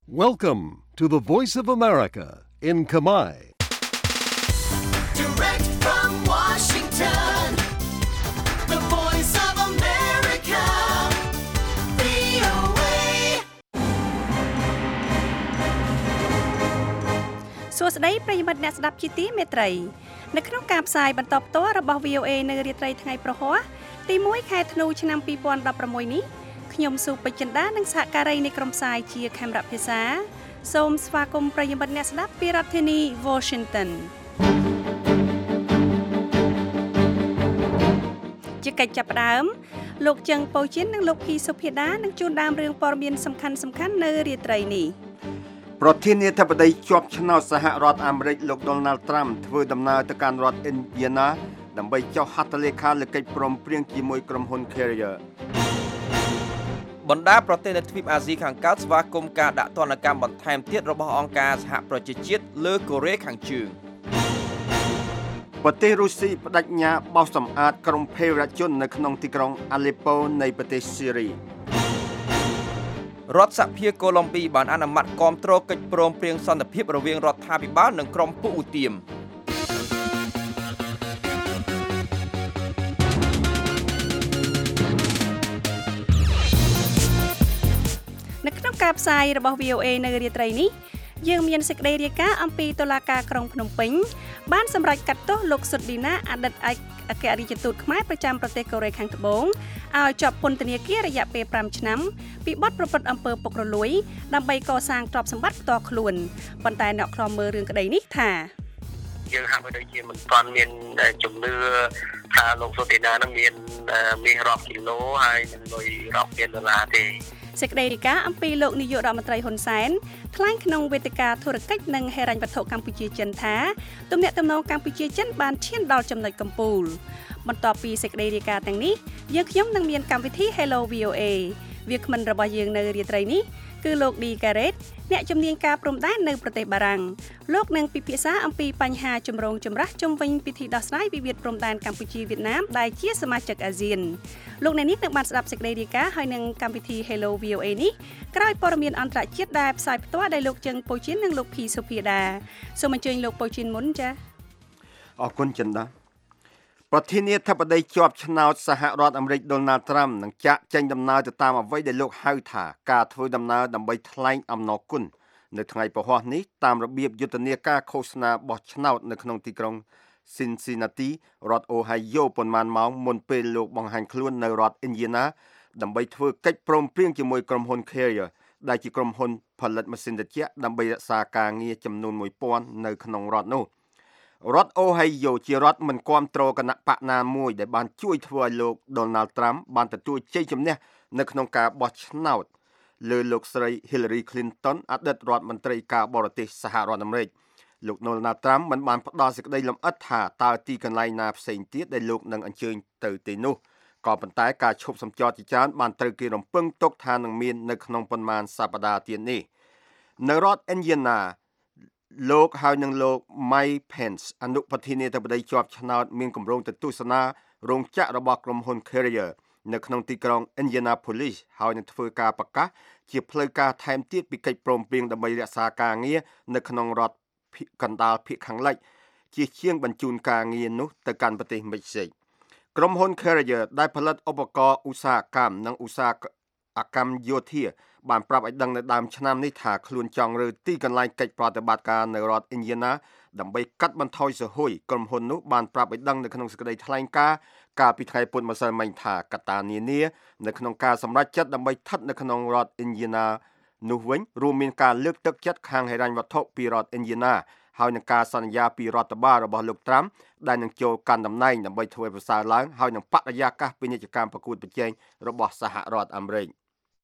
Welcome to the Voice of America in Khmer. Direct from Washington, the Voice of America, VOA. សួស្តីប្រិយមិត្តអ្នកស្ដាប់ជាទីមេត្រីនៅក្នុងការផ្សាយបន្តផ្ទាល់របស់ VOA នៅរាត្រីថ្ងៃប្រហ័សទី1ខែធ្នូឆ្នាំ2016នេះខ្ញុំស៊ូពេជ្រចិន្តានិងសហការីនៃក្រុមផ្សាយជាខេមរៈភាសាសូមស្វាគមន៍ប្រិយមិត្តអ្នកស្ដាប់ពីរដ្ឋធានី Washington ជាកិច្ចចាប់ផ្ដើមលោកចឹងប៉ូជីននិងលោកភីសុភាដានឹងជួនដើមរឿងព័ត៌មានសំខាន់ៗនៅរាត្រីនេះប្រធានាធិបតីជាប់ឆ្នោតសហរដ្ឋអាមេរិកលោក Donald Trump ធ្វើដំណើរទៅកាន់រដ្ឋ Indiana ដើម្បីចុះហត្ថលេខាលើកិច្ចព្រមព្រៀងជាមួយក្រុមហ៊ុន Carrier បណ្ដាប្រទេសនៅទ្វីបអាស៊ីខាងកើតស្វាគមន៍ការដាក់ទណ្ឌកម្មបន្ថែមទៀតរបស់អង្គការសហប្រជាជាតិលើកូរ៉េខាងជើងប្រទេសរុស្ស៊ីបដិញ្ញាបោសសម្អាតក្រុមភេរវជននៅក្នុងទីក្រុង Aleppo នៃប្រទេសស៊ីរីរដ្ឋសភាកូឡុំប៊ីបានអនុម័តគាំទ្រកិច្ចព្រមព្រៀងសន្តិភាពរវាងរដ្ឋាភិបាលនិងក្រុមពួកឧទាមនៅក្នុងការផ្សាយរបស់ VOA នៅរាត្រីនេះយើងមានសេចក្តីរាយការណ៍អំពីតុលាការក្រុងភ្នំពេញបានសម្រេចកាត់ទោសលោកសុតឌីណាអតីតអគ្គរដ្ឋទូតខ្មែរប្រចាំប្រទេសកូរ៉េខាងត្បូងឲ្យជាប់ពន្ធនាគាររយៈពេល5ឆ្នាំពីបទប្រព្រឹត្តអំពើពុករលួយដើម្បីកសាងទ្រព្យសម្បត្តិផ្ទាល់ខ្លួនប៉ុន្តែអ្នកខ្លំមើលរឿងក្តីនេះថាយើងហាក់បីដូចជាមិនទាន់មានជំនឿថាលោកសុតឌីណានឹងមានមាសរាប់គីឡូហើយនឹងលុយរាប់ពាន់ដុល្លារទេសេចក្តីរាយការណ៍អំពីលោកនាយករដ្ឋមន្ត្រីហ៊ុនសែនថ្លែងក្នុងវេទិកាធុរកិច្ចនិងហិរញ្ញវត្ថុកម្ពុជាចិនថាទំនាក់ទំនងកម្ពុជាចិនបានឈានដល់ចំណុចកំពូលបន្ទាប់ពីសេចក្តីរាយការណ៍ទាំងនេះយើងខ្ញុំនឹងមានកម្មវិធី Hello VOA វាគ្មិនរបស់យើងនៅរាត្រីនេះគឺលោក D Garrett អ្នកជំនាញការព្រំដែននៅប្រទេសបារាំងលោកនឹងពិភាក្សាអំពីបញ្ហាចម្រូងចម្រាសជុំវិញពិធីដោះស្រាយវិវាទព្រំដែនកម្ពុជាវៀតណាមដែលជាសមាជិកអាស៊ានលោកអ្នកនេះនឹងបានស្ដាប់សេចក្តីរាយការណ៍ហើយនឹងកម្មវិធី Hello VOA នេះក្រោយព័ត៌មានអន្តរជាតិដែលផ្សាយផ្ទាល់ដោយលោកចឹងប៉ូជីននិងលោកភីសុភាដាសូមអញ្ជើញលោកប៉ូជីនមុនចា៎អរគុណចិន្តាប្រធានាធិបតីជាប់ឆ្នោតសហរដ្ឋអាមេរិក Donald Trump នឹងចាក់ចេញដំណើរទៅតាមអ្វីដែលលោកហៅថាការធ្វើដំណើរដើម្បីថ្លែងអំណរគុណនៅថ្ងៃពហុនេះតាមរបៀបយុទ្ធនាការឃោសនាបោះឆ្នោតនៅក្នុងទីក្រុង Cincinnati រដ្ឋ Ohio ប៉ុន្មានម៉ោងមុនពេលលោកបង្ហាញខ្លួននៅរដ្ឋ Indiana ដើម្បីធ្វើកិច្ចព្រមព្រៀងជាមួយក្រុមហ៊ុន Carrier ដែលជាក្រុមហ៊ុនផលិតម៉ាស៊ីនត្រជាក់ដើម្បីរក្សាការងារចំនួន 1000 នៅក្នុងរដ្ឋនោះរដ្ឋ Ohio ជារដ្ឋមិនគាំទ្រគណៈបកណាមួយដែលបានជួយធ្វើឲ្យលោក Donald Trump បានទទួលជ័យជំនះនៅក្នុងការបោះឆ្នោតលើលោកស្រី Hillary Clinton អតីតរដ្ឋមន្ត្រីការបរទេសសហរដ្ឋអាមេរិកលោក Donald Trump មិនបានផ្ដល់សេចក្តីលម្អិតថាតើទីកន្លែងណាផ្សេងទៀតដែលលោកនឹងអញ្ជើញទៅទីនោះក៏ប៉ុន្តែការឈប់សម្ចរជាច្រើនបានត្រូវគេរំពឹងទុកថានឹងមាននៅក្នុងប៉ុន្មានសប្តាហ៍ទៀតនេះនៅរដ្ឋ Indianaលោកហើយនឹងលោក Mike Pence អនុប្រធានាធិបតីជាប់ឆ្នោតមានគម្រោងទៅទស្សនារោងចក្ររបស់ក្រុមហ៊ុន Carrier នៅក្នុងទីក្រុង Indianapolis ហើយនឹងធ្វើការប្រកាសជាផ្លូវការថែមទៀតពីកិច្ចព្រមព្រៀងដើម្បីរក្សាការងារនៅក្នុងរដ្ឋកណ្ដាលភាគខាងលិចជាជាងបញ្ជូនការងារនោះទៅកាន់ប្រទេសមិចស៊ិកក្រុមហ៊ុន Carrier ដែលផលិតឧបករណ៍ឧស្សាហកម្មនិងឧស្សាហកម្មយោធាបានប្រាប់ឲ្យដឹងនៅដើមឆ្នាំនេះថាខ្លួនចង់រើទីកន្លែងកិច្ចប្រតិបត្តិការនៅរដ្ឋ Indiana ដើម្បីកាត់បន្ថយសហួយក្រុមហ៊ុននោះបានប្រាប់ឲ្យដឹងនៅក្នុងសេចក្តីថ្លែងការណ៍កាលពីថ្ងៃពុធម្សិលមិញថាកត្តានានានៅក្នុងការសម្រេចចិត្តដើម្បីស្ថិតនៅក្នុងរដ្ឋ Indiana នោះវិញរួមមានការលើកទឹកចិត្តខាងហិរញ្ញវត្ថុពីរដ្ឋ Indiana ហើយនឹងការសន្យាពីរដ្ឋបាលរបស់លោក Trump ដែលនឹងចូលកាន់តំណែងដើម្បីធ្វើប្រសើរឡើងហើយនឹងបរិយាកាសពាណិជ្ជកម្មប្រកួតប្រជែងរបស់សហរដ្ឋអាមេរិក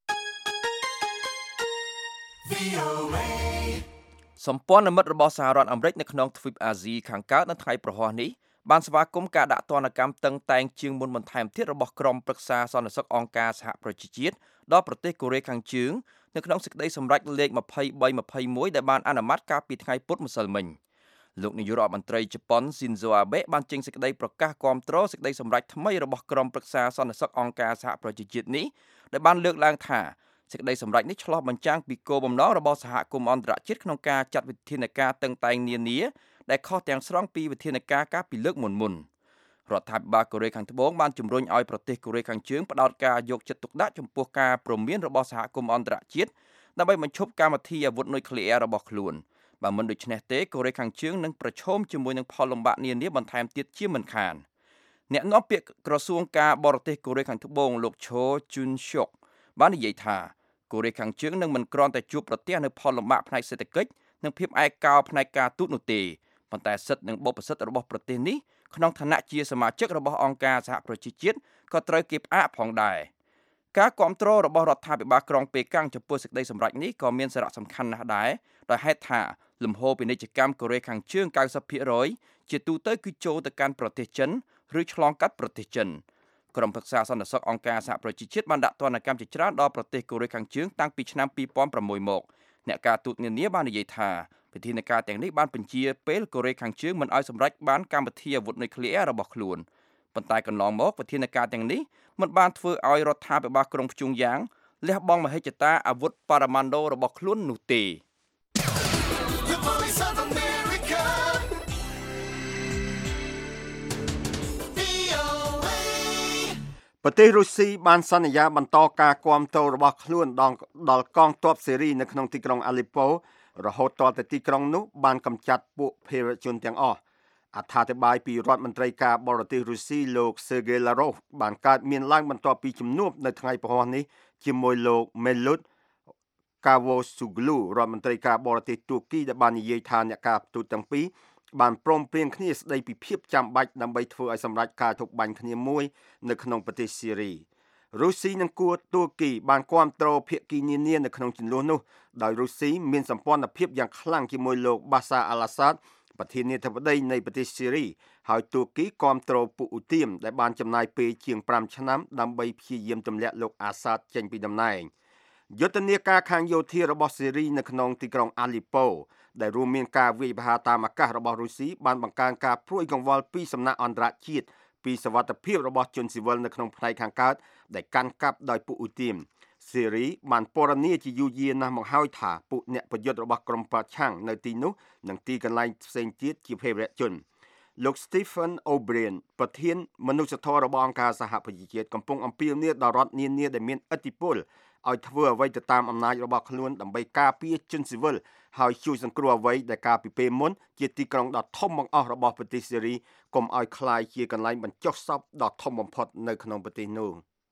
សម្ព័ន្ធមិត្តរបស់សហរដ្ឋអាមេរិកនៅក្នុងទ្វីបអាស៊ីខាងកើតនៅថ្ងៃប្រហ័សនេះបានស្វាគមន៍ការដាក់ទណ្ឌកម្មតឹងតែងជាងមុនបន្ថែមទៀតរបស់ក្រុមប្រឹក្សាសន្តិសុខអង្គការសហប្រជាជាតិដល់ប្រទេសកូរ៉េខាងជើងនៅក្នុងសេចក្តីសម្រេចលេខ2321ដែលបានអនុម័តកាលពីថ្ងៃពុធម្សិលមិញលោកនាយករដ្ឋមន្ត្រីជប៉ុន Shinzo Abe បានចេញសេចក្តីប្រកាសគាំទ្រសេចក្តីសម្រេចថ្មីរបស់ក្រុមប្រឹក្សាសន្តិសុខអង្គការសហប្រជាជាតិនេះដែលបានលើកឡើងថាសេចក្តីសម្រេចនេះឆ្លុះបញ្ចាំងពីគោលបំណងរបស់សហគមន៍អន្តរជាតិក្នុងការចាត់វិធានការតឹងតែងនានាដែលខុសទាំងស្រុងពីវិធានការកាលពីលើកមុនរដ្ឋាភិបាលកូរ៉េខាងត្បូងបានជំរុញឲ្យប្រទេសកូរ៉េខាងជើងផ្ដោតការយកចិត្តទុកដាក់ចំពោះការព្រមានរបស់សហគមន៍អន្តរជាតិដើម្បីបញ្ឈប់កម្មវិធីអាវុធនុយក្លេអ៊ែររបស់ខ្លួនបើមិនដូច្នេះទេកូរ៉េខាងជើងនឹងប្រឈមជាមួយនឹងផលលំបាកនានាបន្ថែមទៀតជាមិនខានអ្នកនាំពាក្យក្រសួងការបរទេសកូរ៉េខាងត្បូងលោកឈូជុនស៊ុកបាននិយាយថាកូរ៉េខាងជើងនឹងមិនគ្រាន់តែជួបប្រទះនូវផលលំបាកផ្នែកសេដ្ឋកិច្ចនិងភាពឯកោផ្នែកការទូតនោះទេប៉ុន្តែសិទ្ធិនិងបុព្វសិទ្ធិរបស់ប្រទេសនេះក្នុងឋានៈជាសមាជិករបស់អង្គការសហប្រជាជាតិក៏ត្រូវគេផ្អាកផងដែរការគាំទ្ររបស់រដ្ឋាភិបាលក្រុងប៉េកាំងចំពោះសេចក្តីសម្រេចនេះក៏មានសារៈសំខាន់ណាស់ដែរដោយហេតុថាលំហូរពាណិជ្ជកម្មកូរ៉េខាងជើង 90% ជាទូទៅគឺចូលទៅកាន់ប្រទេសចិនឬឆ្លងកាត់ប្រទេសចិនក្រុមប្រឹក្សាសន្តិសុខអង្គការសហប្រជាជាតិបានដាក់ទណ្ឌកម្មជាច្រើនដល់ប្រទេសកូរ៉េខាងជើងតាំងពីឆ្នាំ2006មកអ្នកការទូតនានាបាននិយាយថាវិធានការទាំងនេះបានបញ្ជាពេលកូរ៉េខាងជើងមិនឲ្យសម្រេចបានកម្មវិធីអាវុធនុយក្លេអ៊ែររបស់ខ្លួនប៉ុន្តែកន្លងមកវិធានការទាំងនេះមិនបានធ្វើឲ្យរដ្ឋាភិបាលក្រុងព្យុងយ៉ាងលះបង់មហិច្ឆតាអាវុធបរមាណូរបស់ខ្លួននោះទេ The Voice of America. VOA. ប្រទេសរុស្ស៊ីបានសន្យាបន្តការគាំទ្ររបស់ខ្លួនដល់កងទ័ពសេរីនៅក្នុងទីក្រុងអាឡេប៉ូរហូតទាល់តែទីក្រុងនោះបានកម្ចាត់ពួកភេរវជនទាំងអស់អត្ថាធិប្បាយពីរដ្ឋមន្ត្រីការបរទេសរុស្ស៊ីលោក Sergei Lavrov បានកើតមានឡើងបន្ទាប់ពីជំនួបនៅថ្ងៃព្រហស្បតិ៍នេះជាមួយលោក Mevlut Cavusoglu រដ្ឋមន្ត្រីការបរទេសទួរគីដែលបាននិយាយថាអ្នកការទូតទាំងពីរបានព្រមព្រៀងគ្នាស្ដីពីភាពចាំបាច់ដើម្បីធ្វើឲ្យសម្រេចការធុបបាញ់គ្នាមួយនៅក្នុងប្រទេសសេរីរុស្ស៊ីនិងទួរគីបានគាំទ្រភាគីនានានៅក្នុងជម្លោះនោះដោយរុស្ស៊ីមានសម្ព័ន្ធភាពយ៉ាងខ្លាំងជាមួយលោក Bashar al-Assad ប្រធានាធិបតីនៃប្រទេសសេរីហើយទួរគីគាំទ្រពួកឧទាមដែលបានចំណាយពេលជាង5ឆ្នាំដើម្បីព្យាយាមទម្លាក់លោក Assad ចេញពីតំណែងយុទ្ធនាការខាងយោធារបស់សេរីនៅក្នុងទីក្រុងអាឡេប៉ូដែលរួមមានការវាយប្រហារតាមអាកាសរបស់រុស្ស៊ីបានបង្កើនការព្រួយកង្វល់ពីសំណាក់អន្តរជាតិពីសវត្ថិភាពរបស់ជនស៊ីវិលនៅក្នុងផ្នែកខាងកើតដែលកាន់កាប់ដោយពួកឧទាមសេរីបានពណ៌នាជាយូរយារណាស់មកហើយថាពួកអ្នកប្រយុទ្ធរបស់ក្រុមប្រឆាំងនៅទីនោះនិងទីកន្លែងផ្សេងទៀតជាភេរវជនលោក Stephen O'Brien ប្រធានមនុស្សធម៌របស់អង្គការសហប្រជាជាតិកំពុងអំពាវនាវដល់រដ្ឋនានាដែលមានឥទ្ធិពលឲ្យធ្វើអ្វីទៅតាមអំណាចរបស់ខ្លួនដើម្បីការពារជនស៊ីវិលហើយជួយសង្គ្រោះអ្វីដែលកាលពីពេលមុនជាទីក្រុងដ៏ធំបង្អស់របស់ប្រទេសសេរីកុំឲ្យក្លាយជាកន្លែងបញ្ចុះសពដ៏ធំបំផុតនៅក្នុងប្រទេសនោះ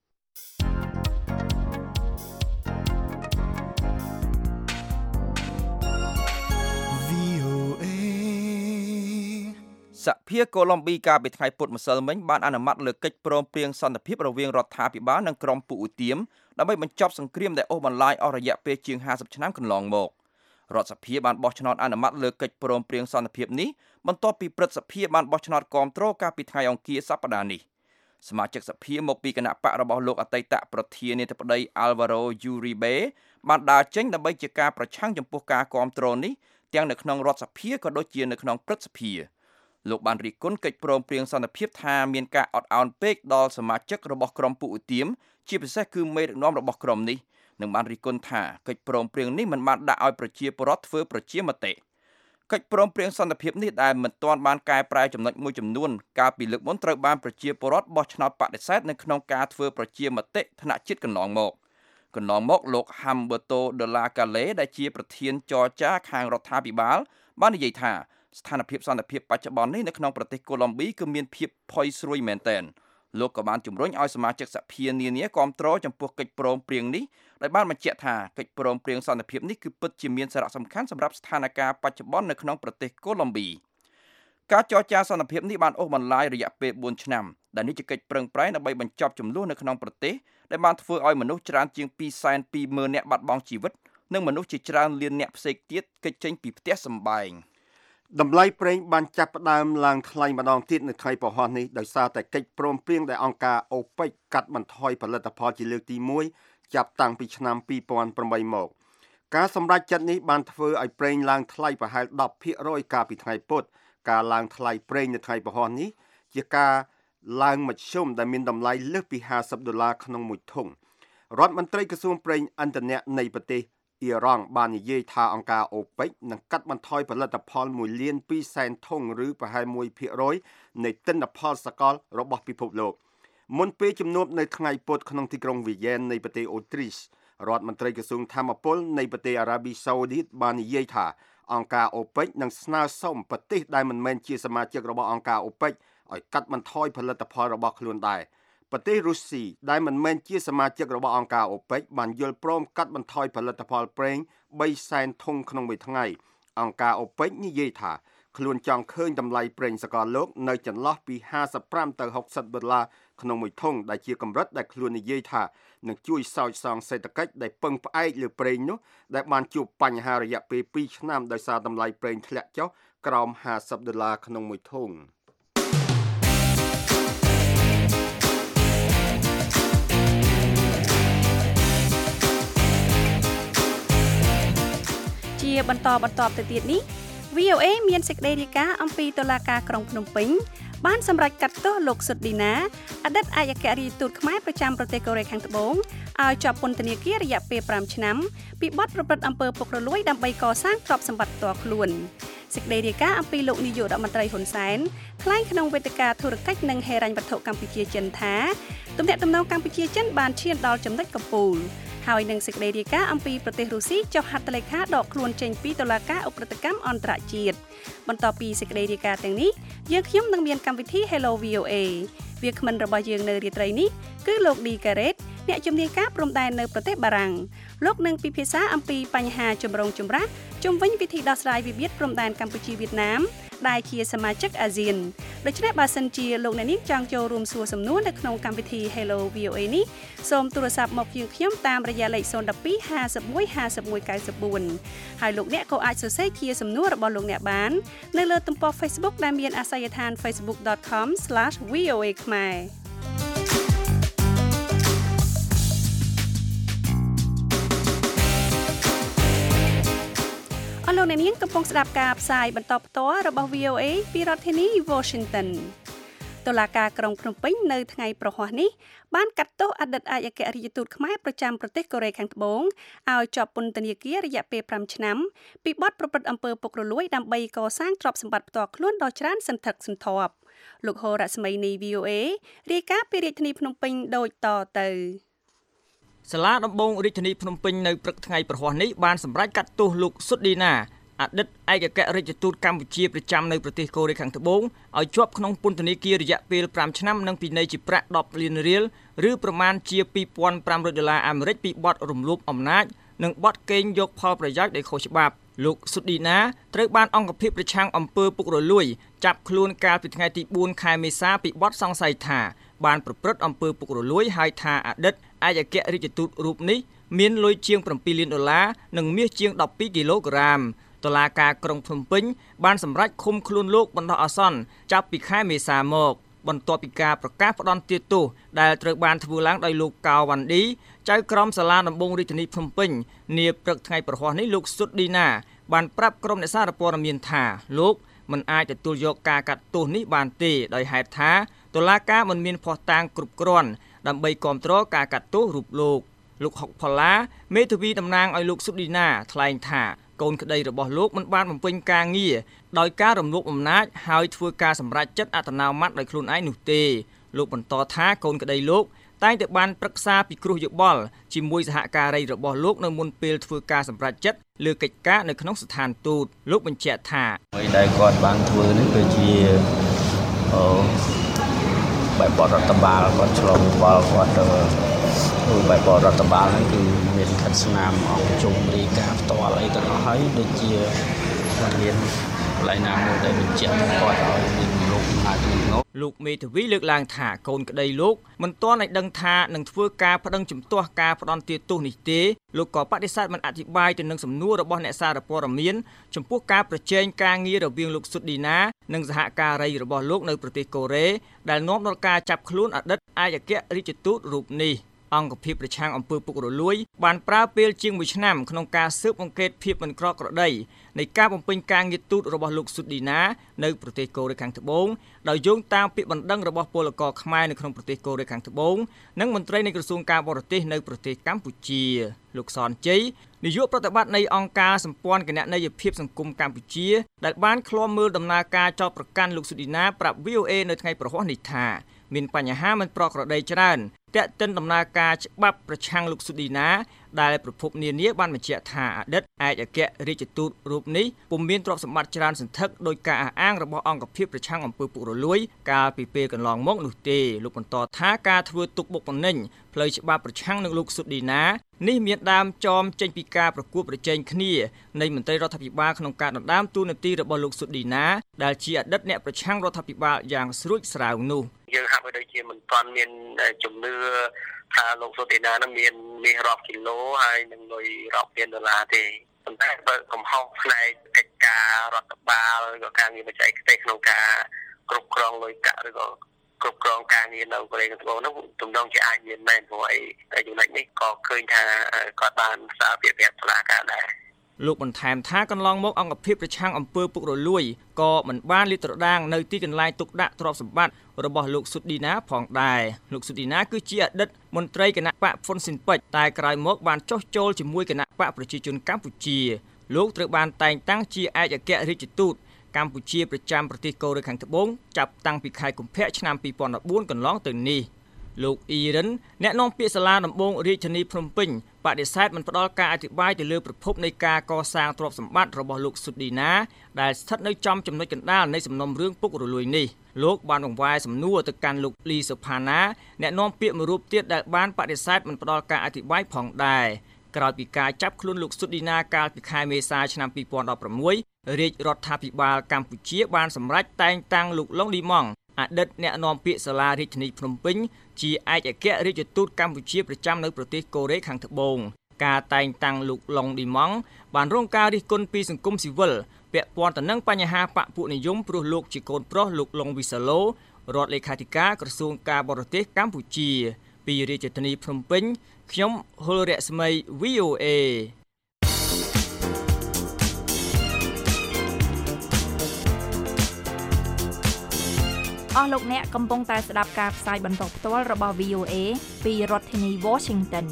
សហភាពកូឡុំប៊ីកាលពីថ្ងៃពុធម្សិលមិញបានអនុម័តលើកិច្ចព្រមព្រៀងសន្តិភាពរវាងរដ្ឋាភិបាលនិងក្រុមពួកឧទាមដើម្បីបញ្ចប់សង្គ្រាមដែលអូសបន្លាយអស់រយៈពេលជាង50ឆ្នាំកន្លងមករដ្ឋសភាបានបោះឆ្នោតអនុម័តលើកិច្ចព្រមព្រៀងសន្តិភាពនេះបន្ទាប់ពីព្រឹទ្ធសភាបានបោះឆ្នោតគាំទ្រកាលពីថ្ងៃអង្គារសប្តាហ៍នេះសមាជិកសភាមកពីគណៈបករបស់លោកអតីតប្រធានាធិបតី Alvaro Uribe បានដើរចេញដើម្បីជាការប្រឆាំងចំពោះការគាំទ្រនេះទាំងនៅក្នុងរដ្ឋសភាក៏ដូចជានៅក្នុងព្រឹទ្ធសភាលោកបានរិះគន់កិច្ចព្រមព្រៀងសន្តិភាពថាមានការអត់ឱនពេកដល់សមាជិករបស់ក្រុមពួកឧទាមជាពិសេសគឺមេដឹកនាំរបស់ក្រុមនេះនិងបានរិះគន់ថាកិច្ចព្រមព្រៀងនេះមិនបានដាក់ឲ្យប្រជាពលរដ្ឋធ្វើប្រជាមតិកិច្ចព្រមព្រៀងសន្តិភាពនេះដែលមិនទាន់បានកែប្រែចំណុចមួយចំនួនកាលពីលើកមុនត្រូវបានប្រជាពលរដ្ឋបោះឆ្នោតបដិសេធនៅក្នុងការធ្វើប្រជាមតិថ្នាក់ជាតិកន្លងមកលោក Humberto de la Calle ដែលជាប្រធានចរចាខាងរដ្ឋាភិបាលបាននិយាយថាស្ថានភាពសន្តិភាពបច្ចុប្បន្ននេះនៅក្នុងប្រទេសកូឡុំប៊ីគឺមានភាពផុយស្រួយមែនទែនលោកក៏បានជំរុញឲ្យសមាជិកសភានានាគាំទ្រចំពោះកិច្ចព្រមព្រៀងនេះដោយបានបញ្ជាក់ថាកិច្ចព្រមព្រៀងសន្តិភាពនេះគឺពិតជាមានសារៈសំខាន់សម្រាប់ស្ថានភាពបច្ចុប្បន្ននៅក្នុងប្រទេសកូឡុំប៊ីការចរចាសន្តិភាពនេះបានអូសបន្លាយរយៈពេល4ឆ្នាំដែលនេះជាកិច្ចប្រឹងប្រែងដើម្បីបញ្ចប់ជម្លោះនៅក្នុងប្រទេសដែលបានធ្វើឲ្យមនុស្សច្រើនជាង 220,000 នាក់បាត់បង់ជីវិតនិងមនុស្សជាច្រើនលាននាក់ផ្សេងទៀតគេចចេញពីផ្ទះសម្បែងតម្លៃប្រេងបានចាប់ផ្ដើមឡើងថ្លៃម្ដងទៀតនៅថ្ងៃព្រហស្បតិ៍នេះដោយសារតែកិច្ចព្រមព្រៀងដែលអង្គការ OPEC កាត់បន្ថយផលិតផលជាលើកទី1ចាប់តាំងពីឆ្នាំ2008មកការសម្រេចចិត្តនេះបានធ្វើឲ្យប្រេងឡើងថ្លៃប្រហែល 10% កាលពីថ្ងៃពុធការឡើងថ្លៃប្រេងនៅថ្ងៃព្រហស្បតិ៍នេះជាការឡើងមធ្យមដែលមានតម្លៃលើសពី$50ក្នុងមួយធុងរដ្ឋមន្ត្រីក្រសួងប្រេងឥន្ធនៈនៃប្រទេសអ៊ីរ៉ង់បាននិយាយថាអង្គការ OPEC នឹងកាត់បន្ថយផលិតផល1.2 លានធុងឬប្រហែល 1% នៃទិន្នផលសកលរបស់ពិភពលោកមុនពេលជំនួបនៅថ្ងៃពុធក្នុងទីក្រុងវីយ៉ែននៃប្រទេសអូទ្រីសរដ្ឋមន្ត្រីក្រសួងធម្មពលនៃប្រទេសអារ៉ាប៊ីសាអូឌីតបាននិយាយថាអង្គការ OPEC នឹងស្នើសុំប្រទេសដែលមិនមែនជាសមាជិករបស់អង្គការ OPEC ឲ្យកាត់បន្ថយផលិតផលរបស់ខ្លួនដែរប្រទេសរុស្ស៊ីដែលមិនមែនជាសមាជិករបស់អង្គការ OPEC បានយល់ព្រមកាត់បន្ថយផលិតផលប្រេង 300,000 ធុងក្នុងមួយថ្ងៃអង្គការ OPEC និយាយថាខ្លួនចង់ឃើញតម្លៃប្រេងសកលលោកនៅចន្លោះពី$55ទៅ$60ក្នុងមួយធុងដែលជាកម្រិតដែលខ្លួននិយាយថានឹងជួយសោចសងសេដ្ឋកិច្ចដែលពឹងផ្អែកលើប្រេងនោះដែលបានជួបបញ្ហារយៈពេល2ឆ្នាំដោយសារតម្លៃប្រេងធ្លាក់ចុះក្រោម$50ក្នុងមួយធុងជាបន្តទៅទៀតនេះ VOA មានសេចក្តីរាយការណ៍អំពីតុលាការក្រុងភ្នំពេញបានសម្រេចកាត់ទោសលោកសុតឌីណាអតីតឯកអគ្គរដ្ឋទូតខ្មែរប្រចាំប្រទេសកូរ៉េខាងត្បូងឲ្យជាប់ពន្ធនាគាររយៈពេល5ឆ្នាំពីបទប្រព្រឹត្តអំពើពុករលួយដើម្បីកសាងទ្រព្យសម្បត្តិផ្ទាល់ខ្លួនសេចក្តីរាយការណ៍អំពីលោកនាយករដ្ឋមន្ត្រីហ៊ុនសែនថ្លែងក្នុងវេទិកាធុរកិច្ចនិងហិរញ្ញវត្ថុកម្ពុជាចិនថាទំនាក់ទំនងកម្ពុជាចិនបានឈានដល់ចំណុចកំពូលហើយនឹងសេចក្តីរាយការណ៍អំពីប្រទេសរុស្ស៊ីចុះហត្ថលេខាដកខ្លួនចេញពីតុលាការឧក្រិដ្ឋកម្មអន្តរជាតិបន្តពីសេចក្តីរាយការណ៍ទាំងនេះយើងខ្ញុំនឹងមានកម្មវិធី Hello VOA វាគ្មិនរបស់យើងនៅរាត្រីនេះគឺលោក D Garrett អ្នកជំនាញការព្រំដែននៅប្រទេសបារាំងលោកនឹងពិភាក្សាអំពីបញ្ហាចម្រូងចម្រាសជុំវិញវិធីដោះស្រាយវិវាទព្រំដែនកម្ពុជាវៀតណាមដែលជាសមាជិកអាស៊ានដូច្នេះបើសិនជាលោកអ្នកនាងចង់ចូលរួមសួរសំណួរនៅក្នុងកម្មវិធី Hello VOA នេះសូមទូរស័ព្ទមកយើងខ្ញុំតាមរយៈលេខ012 51 51 94ហើយលោកអ្នកក៏អាចសរសេរជាសំណួររបស់លោកអ្នកបាននៅលើទំព័រ Facebook ដែលមានអាសយដ្ឋាន facebook.com/voa ខ្មែរលោកអ្នកនាងកំពុងស្ដាប់ការផ្សាយបន្តផ្ទាល់របស់ VOA ពីរដ្ឋធានី Washington តុលាការក្រុងភ្នំពេញនៅថ្ងៃប្រហ័សនេះបានកាត់ទោសអតីតឯកអគ្គរដ្ឋទូតខ្មែរប្រចាំប្រទេសកូរ៉េខាងត្បូងឲ្យជាប់ពន្ធនាគាររយៈពេល5ឆ្នាំពីបទប្រព្រឹត្តអំពើពុករលួយដើម្បីកសាងទ្រព្យសម្បត្តិផ្ទាល់ខ្លួនដ៏ច្រើនសន្ធឹកសន្ធាប់លោកហូរ៉ាស្មីនី VOA រាយការណ៍ពីរាជធានីភ្នំពេញដូចតទៅសាលាដំបងរាជធានីភ្នំពេញនៅព្រឹកថ្ងៃប្រហ័សនេះបានសម្រេចកាត់ទោសលោកសុតឌីណាអតីតឯកអគ្គរដ្ឋទូតកម្ពុជាប្រចាំនៅប្រទេសកូរ៉េខាងត្បូងឲ្យជាប់ក្នុងពន្ធនាគាររយៈពេល5ឆ្នាំនិងពិន័យជាប្រាក់10លានរៀលឬប្រមាណជា$2,500អាមេរិកពីបទរំលោភអំណាចនិងបទកេងយកផលប្រយោជន៍ដោយខុសច្បាប់លោកសុតឌីណាត្រូវបានអង្គភាពប្រឆាំងអំពើពុករលួយចាប់ខ្លួនកាលពីថ្ងៃទី4ខែមេសាពីបទសង្ស័យថាបានប្រព្រឹត្តអំពើពុករលួយហើយថាអតីតឯកអគ្គរដ្ឋទូតរូបនេះមានលុយជាង$7 លាននិងមាសជាង12គីឡូក្រាមតុលាការក្រុងភ្នំពេញបានសម្រេចឃុំខ្លួនលោកបណ្ដោះអាសន្នចាប់ពីខែមេសាមកបន្ទាប់ពីការប្រកាសផ្ដន្ទាទោសដែលត្រូវបានធ្វើឡើងដោយលោកកៅវ៉ាន់ឌីចៅក្រមសាលាដំបងរាជធានីភ្នំពេញនាព្រឹកថ្ងៃប្រហ័សនេះលោកសុតឌីណាបានប្រាប់ក្រុមអ្នកសារព័ត៌មានថាលោកមិនអាចទទួលយកការកាត់ទោសនេះបានទេដោយហេតុថាតុលាការមិនមានភស្តុតាងគ្រប់គ្រាន់ដើម្បីគាំទ្រការកាត់ទោសរូបលោកហុកផល្លាមេធាវីតំណាងឲ្យលោកសុតឌីណាថ្លែងថាកូនក្តីរបស់លោកមិនបានបំពេញការងារដោយការរំលោភអំណាចហើយធ្វើការសម្រេចចិត្តអត្តនោម័តដោយខ្លួនឯងនោះទេលោកបន្តថាកូនក្តីលោកតែងតែបានប្រឹក្សាពិគ្រោះយោបល់ជាមួយសហការីរបស់លោកនៅមុនពេលធ្វើការសម្រេចចិត្តលើកិច្ចការនៅក្នុងស្ថានទូតលោកបញ្ជាក់ថាអ្វីដែលគាត់បានធ្វើនេះគឺជាបែបបទរដ្ឋបាលគាត់ឆ្លងយោបល់គាត់បែបបទរដ្ឋបាលហ្នឹងគឺមានខិតស្នាមអង្គជុំរាយការណ៍ផ្ទាល់អីទាំងអស់ហើយដូចជាមានកន្លែងណាមួយដែលបញ្ជាក់ថាគាត់ឲ្យមានលោកអំណាចងងលោកមេធាវីលើកឡើងថាកូនក្តីលោកមិនទាន់ឲ្យដឹងថានឹងធ្វើការប្តឹងជំទាស់ការផ្ដន្ទាទោសនេះទេលោកក៏បដិសេធមិនអធិប្បាយទៅនឹងសំណួររបស់អ្នកសារព័ត៌មានចំពោះការប្រជែងការងាររវាងលោកសុតឌីណានិងសហការីរបស់លោកនៅប្រទេសកូរ៉េដែលនាំដល់ការចាប់ខ្លួនអតីតឯកអគ្គរដ្ឋទូតរូបនេះអង្គភាពប្រឆាំងអំពើពុករលួយបានប្រើពេលជាង1ឆ្នាំក្នុងការស៊ើបអង្កេតភាពមិនប្រក្រតីនៃការបំពេញការងារទូតរបស់លោកស៊ុតឌីណានៅប្រទេសកូរ៉េខាងត្បូងដោយយោងតាមពាក្យបណ្ដឹងរបស់ពលករខ្មែរនៅក្នុងប្រទេសកូរ៉េខាងត្បូងនិងមន្ត្រីនៃក្រសួងការបរទេសនៅប្រទេសកម្ពុជាលោកសនជ័យនាយកប្រតិបត្តិនៃអង្គការសម្ព័ន្ធគណនេយ្យភាពសង្គមកម្ពុជាដែលបានឃ្លាំមើលដំណើរការចោទប្រកាន់លោកស៊ុតឌីណាប្រាប់ VOA នៅថ្ងៃប្រហ័សនេះថាមានបញ្ហាមិនប្រក្រតីច្រើនទាក់ទិនដំណើរការច្បាប់ប្រឆាំងលោកស៊ុតឌីណាដែលប្រភពនានាបានបញ្ជាក់ថាអតីតឯកអគ្គរដ្ឋទូតរូបនេះពុំមានទ្រព្យសម្បត្តិច្រើនសន្ធឹកដោយការអះអាងរបស់អង្គភាពប្រឆាំងអំពើពុករលួយកាលពីពេលកន្លងមកនោះទេលោកបន្តថាការធ្វើទុកបុកម្នេញផ្លូវច្បាប់ប្រឆាំងនឹងលោកស៊ុតឌីណានេះមានដើមចមចេញពីការប្រកួតប្រជែងគ្នានៃមន្ត្រីរដ្ឋាភិបាលក្នុងការដណ្ដើមតួនាទីរបស់លោកស៊ុតឌីណាដែលជាអតីតអ្នកប្រឆាំងរដ្ឋាភិបាលយ៉ាងស្រួចស្រាវនោះយើងហាក់បីដូចជាមិនទាន់មានជំនឿថាលោកស៊ុតឌីណានឹងមានមាសរាប់គីឡូហើយនឹងលុយរាប់លានដុល្លារទេប៉ុន្តែបើកំហុសផ្នែកកិច្ចការរដ្ឋបាលឬក៏ការងារបច្ចេកទេសក្នុងការគ្រប់គ្រងលុយកាក់ឬក៏គ្រប់គ្រងការងារនៅកូរ៉េខាងត្បូងនោះទំនងជាអាចមានមែនព្រោះអីចំណុចនេះក៏ឃើញថាគាត់បានសារពាក្យប្រាប់តុលាការដែរលោកបន្ថែមថាកន្លងមកអង្គភាពប្រឆាំងអំពើពុករលួយក៏មិនបានលាតត្រដាងនៅទីកន្លែងទុកដាក់ទ្រព្យសម្បត្តិរបស់លោកស៊ុតឌីណាផងដែរលោកស៊ុតឌីណាគឺជាអតីតមន្ត្រីគណៈបកហ្វុនស៊ិនពេជ្រតែក្រោយមកបានចុះចូលជាមួយគណៈបកប្រជាជនកម្ពុជាលោកត្រូវបានតែងតាំងជាឯកអគ្គរដ្ឋទូតកម្ពុជាប្រចាំប្រទេសកូរ៉េខាងត្បូងចាប់តាំងពីខែកុម្ភៈឆ្នាំ2014កន្លងទៅនេះលោកអ៊ីរិនអ្នកនាំពាក្យសាលាដំបងរាជធានីភ្នំពេញបដិសេធមិនផ្ដល់ការអធិប្បាយទៅលើប្រភពនៃការកសាងទ្រព្យសម្បត្តិរបស់លោកស៊ុតឌីណាដែលស្ថិតនៅចំចំណុចកណ្ដាលនៃសំណុំរឿងពុករលួយនេះលោកបានបង្វែរសំណួរទៅកាន់លោកលីសុផាណាអ្នកនាំពាក្យមួយរូបទៀតដែលបានបដិសេធមិនផ្ដល់ការអធិប្បាយផងដែរក្រោយពីការចាប់ខ្លួនលោកស៊ុតឌីណាកាលពីខែមេសាឆ្នាំ2016រាជរដ្ឋាភិបាលកម្ពុជាបានសម្រេចតែងតាំងលោកឡុងឌីម៉ង់អតីតអ្នកនាំពាក្យសាលារាជធានីភ្នំពេញជាឯកអគ្គរដ្ឋទូតកម្ពុជាប្រចាំនៅប្រទេសកូរ៉េខាងត្បូងការតែងតាំងលោកឡុងឌីម៉ង់បានរងការរិះគន់ពីសង្គមស៊ីវិលពាក់ព័ន្ធទៅនឹងបញ្ហាបកពួកនិយមព្រោះលោកជាកូនប្រុសលោកឡុងវីសាឡូរដ្ឋលេខាធិការក្រសួងការបរទេសកម្ពុជាពីរាជធានីភ្នំពេញខ្ញុំហុលរស្មី VOA អស់លោកអ្នកកំពុងតែស្ដាប់ការផ្សាយបន្តផ្ទាល់របស់ VOA ពីរដ្ឋធានី Washington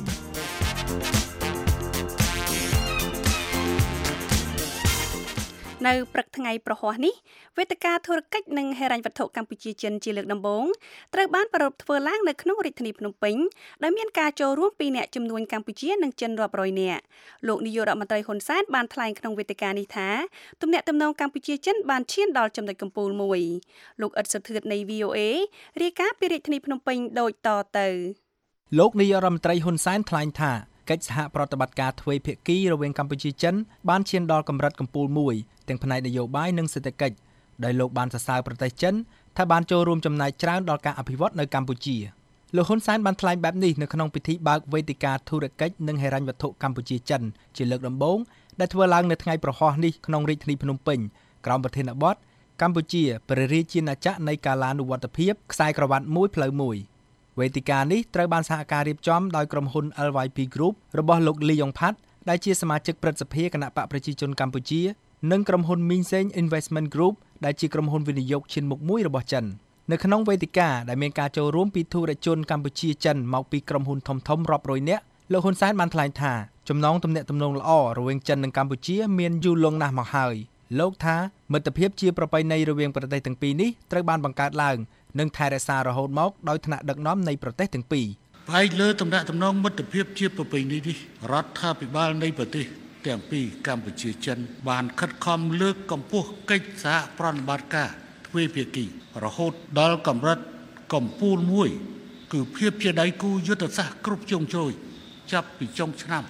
នៅព្រឹកថ្ងៃប្រហ័សនេះវេទិកាធុរកិច្ចនិងហិរញ្ញវត្ថុកម្ពុជាចិនជាលើកដំបូងត្រូវបានប្រារព្ធធ្វើឡើងនៅក្នុងរាជធានីភ្នំពេញដោយមានការចូលរួមពីអ្នកជំនួញកម្ពុជានិងចិនរាប់រយនាក់លោកនាយករដ្ឋមន្ត្រីហ៊ុនសែនបានថ្លែងក្នុងវេទិកានេះថាទំនាក់ទំនងកម្ពុជាចិនបានឈានដល់ចំណុចកំពូលមួយលោកអ៊ិតសុធឿននៃ VOA រាយការណ៍ពីរាជធានីភ្នំពេញដូចតទៅលោកនាយករដ្ឋមន្ត្រីហ៊ុនសែនថ្លែងថាកិច្ចសហប្រតិបត្តិការទ្វេភាគីរវាងកម្ពុជាចិនបានឈានដល់កម្រិតកំពូលមួយទាំងផ្នែកនយោបាយនិងសេដ្ឋកិច្ចដោយលោកបានសរសើរប្រទេសចិនថាបានចូលរួមចំណែកច្រើនដល់ការអភិវឌ្ឍនៅកម្ពុជាលោកហ៊ុនសែនបានថ្លែងបែបនេះនៅក្នុងពិធីបើកវេទិកាធុរកិច្ចនិងហិរញ្ញវត្ថុកម្ពុជាចិនជាលើកដំបូងដែលធ្វើឡើងនៅថ្ងៃប្រហ័សនេះក្នុងរាជធានីភ្នំពេញក្រោមប្រធានបទកម្ពុជាព្រះរាជាណាចក្រនៃកាលានុវត្តភាពខ្សែក្រវ៉ាត់មួយផ្លូវមួយវេទិកានេះត្រូវបានសហការរៀបចំដោយក្រុមហ៊ុន LYP Group របស់លោកលីយ៉ុងផាត់ដែលជាសមាជិកព្រឹទ្ធសភាគណៈបកប្រជាជនកម្ពុជានិងក្រុមហ៊ុន Mingseng Investment Group ដែលជាក្រុមហ៊ុនវិនិយោគឈានមុខមួយរបស់ចិននៅក្នុងវេទិកាដែលមានការចូលរួមពីធុរជនកម្ពុជាចិនមកពីក្រុមហ៊ុនធំៗរាប់រយនាក់លោកហ៊ុនសែនបានថ្លែងថាចំណងទំនាក់ទំនងល្អរវាងចិននិងកម្ពុជាមានយូរលង់ណាស់មកហើយលោកថាមិត្តភាពជាប្រពៃណីរវាងប្រទេសទាំងពីរនេះត្រូវបានបង្កើតឡើងនិងថែរក្សារហូតមកដោយថ្នាក់ដឹកនាំនៃប្រទេសទាំងពីរផ្អែកលើទំនាក់ទំនងមិត្តភាពជាប្រពៃណីនេះរដ្ឋាភិបាលនៃប្រទេសទាំងពីរកម្ពុជាចិនបានខិតខំលើកកម្ពស់កិច្ចសហប្រតិបត្តិការទ្វេភាគីរហូតដល់កម្រិតកំពូលមួយគឺភាពជាដៃគូយុទ្ធសាស្ត្រគ្រប់ជ្រុងជ្រោយចាប់ពីចុងឆ្នាំ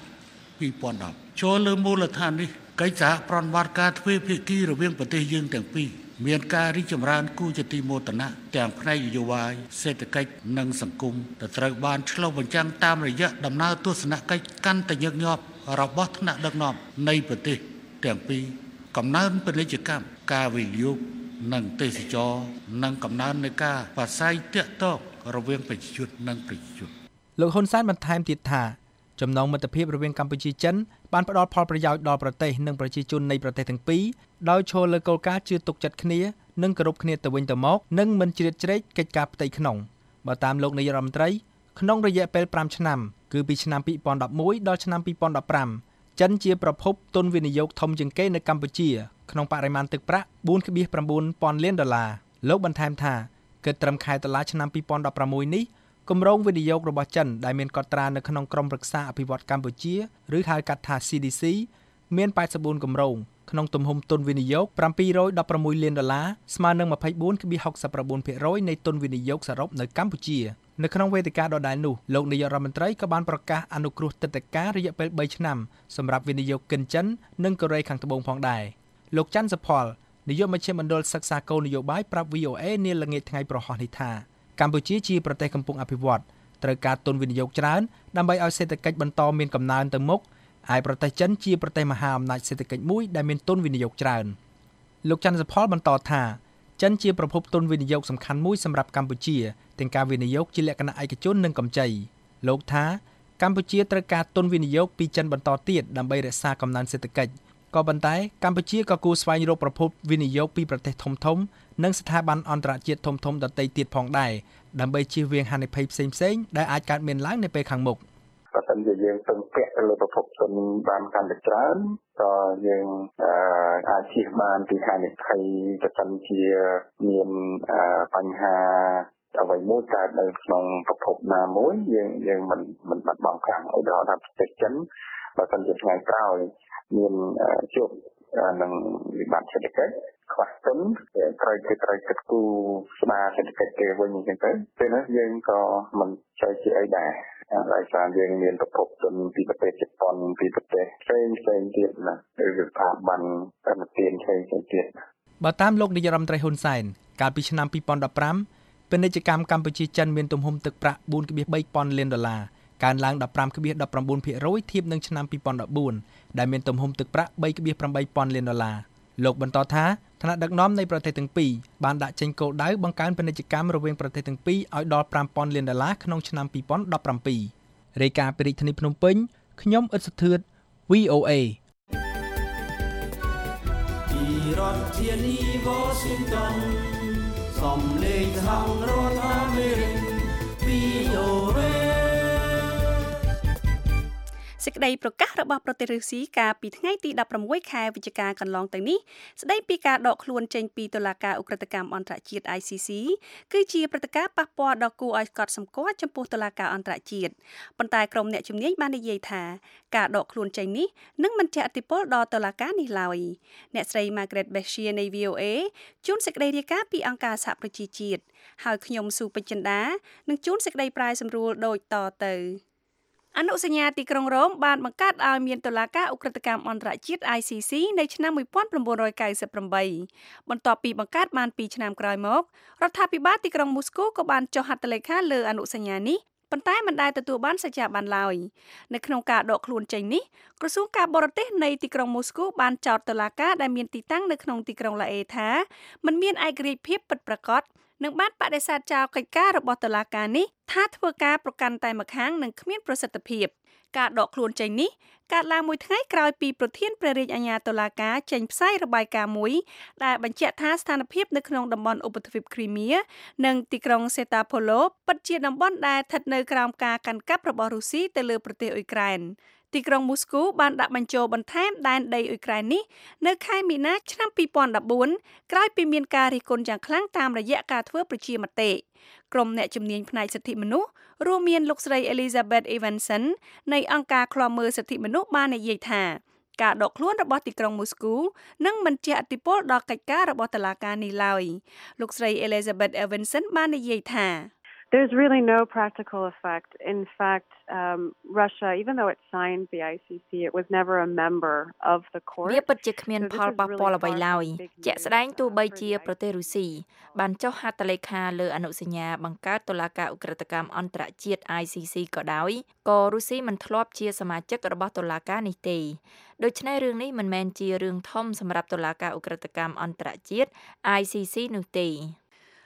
2010ចូលលើមូលដ្ឋាននេះកិច្ចសហប្រតិបត្តិការទ្វេភាគីរវាងប្រទេសយើងទាំងពីរមានការរីកចម្រើនគួរជាទីមោទនៈទាំងផ្នែកនយោបាយសេដ្ឋកិច្ចនិងសង្គមដែលត្រូវបានឆ្លុះបញ្ចាំងតាមរយៈដំណើរទស្សនកិច្ចកាន់តែញឹកញាប់របស់ថ្នាក់ដឹកនាំនៃប្រទេសទាំងពីរកំណើនពាណិជ្ជកម្មការវិនិយោគនិងទេសចរនិងកំណើននៃការប្រាស្រ័យទាក់ទងរវាងប្រជាជននិងប្រជាជនលោកហ៊ុនសែនបន្ថែមទៀតថាចំណងមិត្តភាពរវាងកម្ពុជាចិនបានផ្ដល់ផលប្រយោជន៍ដល់ប្រទេសនិងប្រជាជននៃប្រទេសទាំងពីរដោយឈលលើគោលការណ៍ជឿទុកចិត្តគ្នានិងគោរពគ្នាទៅវិញទៅមកនិងមិនជ្រៀតជ្រែកកិច្ចការផ្ទៃក្នុងបើតាមលោកនាយរដ្ឋមន្ត្រីក្នុងរយៈពេល5ឆ្នាំគឺពីឆ្នាំ2011ដល់ឆ្នាំ2015ចិនជាប្រភពទុនវិនិយោគធំជាងគេនៅកម្ពុជាក្នុងបរិមាណទឹកប្រាក់ 4.9 លានដុល្លារលោកបន្ថែមថាគិតត្រឹមខែតុលាឆ្នាំ2016នេះគម្រោងវិនិយោគរបស់ចិនដែលមានកត់ត្រានៅក្នុងក្រុមប្រឹក្សាអភិវឌ្ឍកម្ពុជាឬហៅកាត់ថា CDC មាន84គម្រោងក្នុងទំហំទុនវិនិយោគ716លានដុល្លារស្មើនឹង 24.69% នៃទុនវិនិយោគសរុបនៅកម្ពុជានៅក្នុងវេទិកាដដែលនោះលោកនាយករដ្ឋមន្ត្រីក៏បានប្រកាសអនុគ្រោះទឹកដីការរយៈពេល3ឆ្នាំសម្រាប់វិនិយោគិនចិននិងកូរ៉េខាងត្បូងផងដែរលោកច័ន្ទសុផលនាយកមជ្ឈមណ្ឌលសិក្សាគោលនយោបាយប្រាប់ VOA នាល្ងាចថ្ងៃប្រហោះនេះថាកម្ពុជាជាប្រទេសកំពុងអភិវឌ្ឍត្រូវការទុនវិនិយោគច្រើនដើម្បីឲ្យសេដ្ឋកិច្ចបន្តមានកំណើនទៅមុខហើយប្រទេសចិនជាប្រទេសមហាអំណាចសេដ្ឋកិច្ចមួយដែលមានទុនវិនិយោគច្រើនលោកច័ន្ទសុផលបន្តថាចិនជាប្រភពទុនវិនិយោគសំខាន់មួយសម្រាប់កម្ពុជាទាំងការវិនិយោគជាលក្ខណៈឯកជននិងកម្ចីលោកថាកម្ពុជាត្រូវការទុនវិនិយោគពីចិនបន្តទៀតដើម្បីរក្សាកំណើនសេដ្ឋកិច្ចក៏ប៉ុន្តែកម្ពុជាក៏គួរស្វែងរកប្រភពវិនិយោគពីប្រទេសធំៗនិងស្ថាប័នអន្តរជាតិធំៗដទៃទៀតផងដែរដើម្បីជៀសវាងហានិភ័យផ្សេងៗដែលអាចកើតមានឡើងនៅពេលខាងមុខបើសិនជាយើងពឹងពាក់ទៅលើប្រភពទុនបានកាន់តែច្រើនក៏យើងអាចជៀសបានពីហានិភ័យប្រសិនជាមានបញ្ហាអ្វីមួយកើតនៅក្នុងប្រភពណាមួយយើងមិនបាត់បង់ខាងឧទាហរណ៍ថាប្រទេសចិនបើសិនជាថ្ងៃក្រោយមានជួបនឹងវិបត្តិសេដ្ឋកិច្ចខ្វះទុនត្រូវគិតគូរស្ដារសេដ្ឋកិច្ចគេវិញអញ្ចឹងទៅពេលនោះយើងក៏មិនចេះជាអីដែរដោយសារយើងមានប្រភពទុនពីប្រទេសជប៉ុនពីប្រទេសផ្សេងទៀតណាឬស្ថាប័នកម្មទានផ្សេងទៀតបើតាមលោកនាយរដ្ឋមន្ត្រីហ៊ុនសែនកាលពីឆ្នាំ2015ពាណិជ្ជកម្មកម្ពុជាចិនមានទំហំទឹកប្រាក់ 4.3 លានដុល្លារកើនឡើង 15.19% ធៀបនឹងឆ្នាំ2014ដែលមានទំហំទឹកប្រាក់ 3.8 លានដុល្លារលោកបន្តថាថ្នាក់ដឹកនាំនៃប្រទេសទាំងពីរបានដាក់ចេញគោលដៅបង្កើនពាណិជ្ជកម្មរវាងប្រទេសទាំងពីរឲ្យដល់ 5,000 លានដុល្លារក្នុងឆ្នាំ2017រាយការណ៍ពីរាជធានីភ្នំពេញខ្ញុំអ៊ិតសុធឿន VOA ពីរដ្ឋធានី Washington សំឡេងសហរដ្ឋអាមេរិក VOA សេចក្តីប្រកាសរបស់ប្រទេសរុស្ស៊ីកាលពីថ្ងៃទី16ខែវិច្ឆិកាកន្លងទៅនេះស្តីពីការដកខ្លួនចេញពីតុលាការឧក្រិដ្ឋកម្មអន្តរជាតិ ICC គឺជាព្រឹត្តិការណ៍ប៉ះពាល់ដល់គួរឲ្យកត់សម្គាល់ចំពោះតុលាការអន្តរជាតិប៉ុន្តែក្រុមអ្នកជំនាញបាននិយាយថាការដកខ្លួនចេញនេះនឹងមិនជះឥទ្ធិពលដល់តុលាការនេះឡើយអ្នកស្រី Margaret Bashir នៃ VOA ជួនសេចក្តីរាយការណ៍ពីអង្គការសហប្រជាជាតិហើយខ្ញុំស៊ូពេជ្រចិន្តានឹងជួនសេចក្តីប្រាយសម្រួលដូចតទៅអនុសញ្ញាទីក្រុងរ៉ូមបានបង្កើតឲ្យមានតុលាការឧក្រិដ្ឋកម្មអន្តរជាតិ ICC នៅឆ្នាំ1998បន្ទាប់ពីបង្កើតបាន2ឆ្នាំក្រោយមករដ្ឋាភិបាលទីក្រុងមូស្គូក៏បានចុះហត្ថលេខាលើអនុសញ្ញានេះប៉ុន្តែមិនដែលទទួលបានសច្ចាប័នឡើយនៅក្នុងការដកខ្លួនចេញនេះក្រសួងការបរទេសនៃទីក្រុងមូស្គូបានចោទតុលាការដែលមានទីតាំងនៅក្នុងទីក្រុងឡាអេថាមិនមានឯករាជ្យភាពពិតប្រាកដនិងបានបដិសេធចោលកិច្ចការរបស់តុលាការនេះថាធ្វើការប្រកាន់តែម្ខាងនិងគ្មានប្រសិទ្ធភាពការដកខ្លួនចេញនេះកើតឡើងមួយថ្ងៃក្រោយពីប្រធានព្រះរាជអាជ្ញាតុលាការចេញផ្សាយរបាយការណ៍មួយដែលបញ្ជាក់ថាស្ថានភាពនៅក្នុងតំបន់ឧបទ្វីបគ្រីមៀនិងទីក្រុងសេតាផូឡូពិតជាតំបន់ដែលស្ថិតនៅក្រោមការកាន់កាប់របស់រុស្ស៊ីទៅលើប្រទេសអ៊ុយក្រែនទីក្រុងមូស្គូបានដាក់បញ្ចូលបន្ថែមដែនដីអ៊ុយក្រែននេះនៅខែមីនាឆ្នាំ2014ក្រោយពីមានការរិះគន់យ៉ាងខ្លាំងតាមរយៈការធ្វើប្រជាមតិក្រុមអ្នកជំនាញផ្នែកសិទ្ធិមនុស្សរួមមានលោកស្រី Elizabeth Evanson នៃអង្គការឃ្លាំមើលសិទ្ធិមនុស្សបាននិយាយថាការដកខ្លួនរបស់ទីក្រុងមូស្គូនឹងមិនជះឥទ្ធិពលដល់កិច្ចការរបស់តុលាការនេះឡើយលោកស្រី Elizabeth Evanson បាននិយាយថា There's really no practical effect. In fact, Russia, even though it signed the ICC, it was never a member of the court. វាពិតជាគ្មានផលប៉ះពាល់អ្វីឡើយជាក់ស្ដែងទោះបីជាប្រទេសរុស្ស៊ីបានចុះហត្ថលេខាលើអនុសញ្ញាបង្កើតតុលាការឧក្រិដ្ឋកម្មអន្តរជាតិ ICC ក៏ដោយក៏រុស្ស៊ីមិនធ្លាប់ជាសមាជិករបស់តុលាការនេះទេដូច្នេះរឿងនេះមិនមែនជារឿងធំសម្រាប់តុលាការឧក្រិដ្ឋកម្មអន្តរជាតិ ICC នោះទេ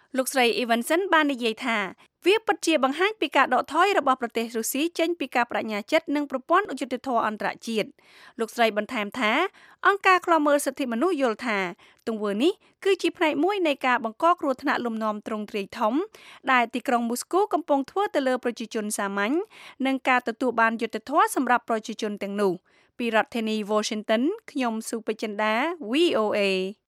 លោកស្រី Evanson បាននិយាយថាវាពិតជាបង្ហាញពីការដកថយរបស់ប្រទេសរុស្ស៊ីចេញពីការបដិញ្ញាចិត្តនិងប្រព័ន្ធយុត្តិធម៌អន្តរជាតិលោកស្រីបន្ថែមថាអង្គការឃ្លាំមើលសិទ្ធិមនុស្សយល់ថាទង្វើនេះគឺជាផ្នែកមួយនៃការបង្កគ្រោះថ្នាក់លំនាំទ្រង់ទ្រាយធំដែលទីក្រុងមូស្គូកំពុងធ្វើទៅលើប្រជាជនសាមញ្ញនិងការទទួលបានយុត្តិធម៌សម្រាប់ប្រជាជនទាំងនោះពីរដ្ឋធានី Washington ខ្ញុំសុពេចិន្តា VOA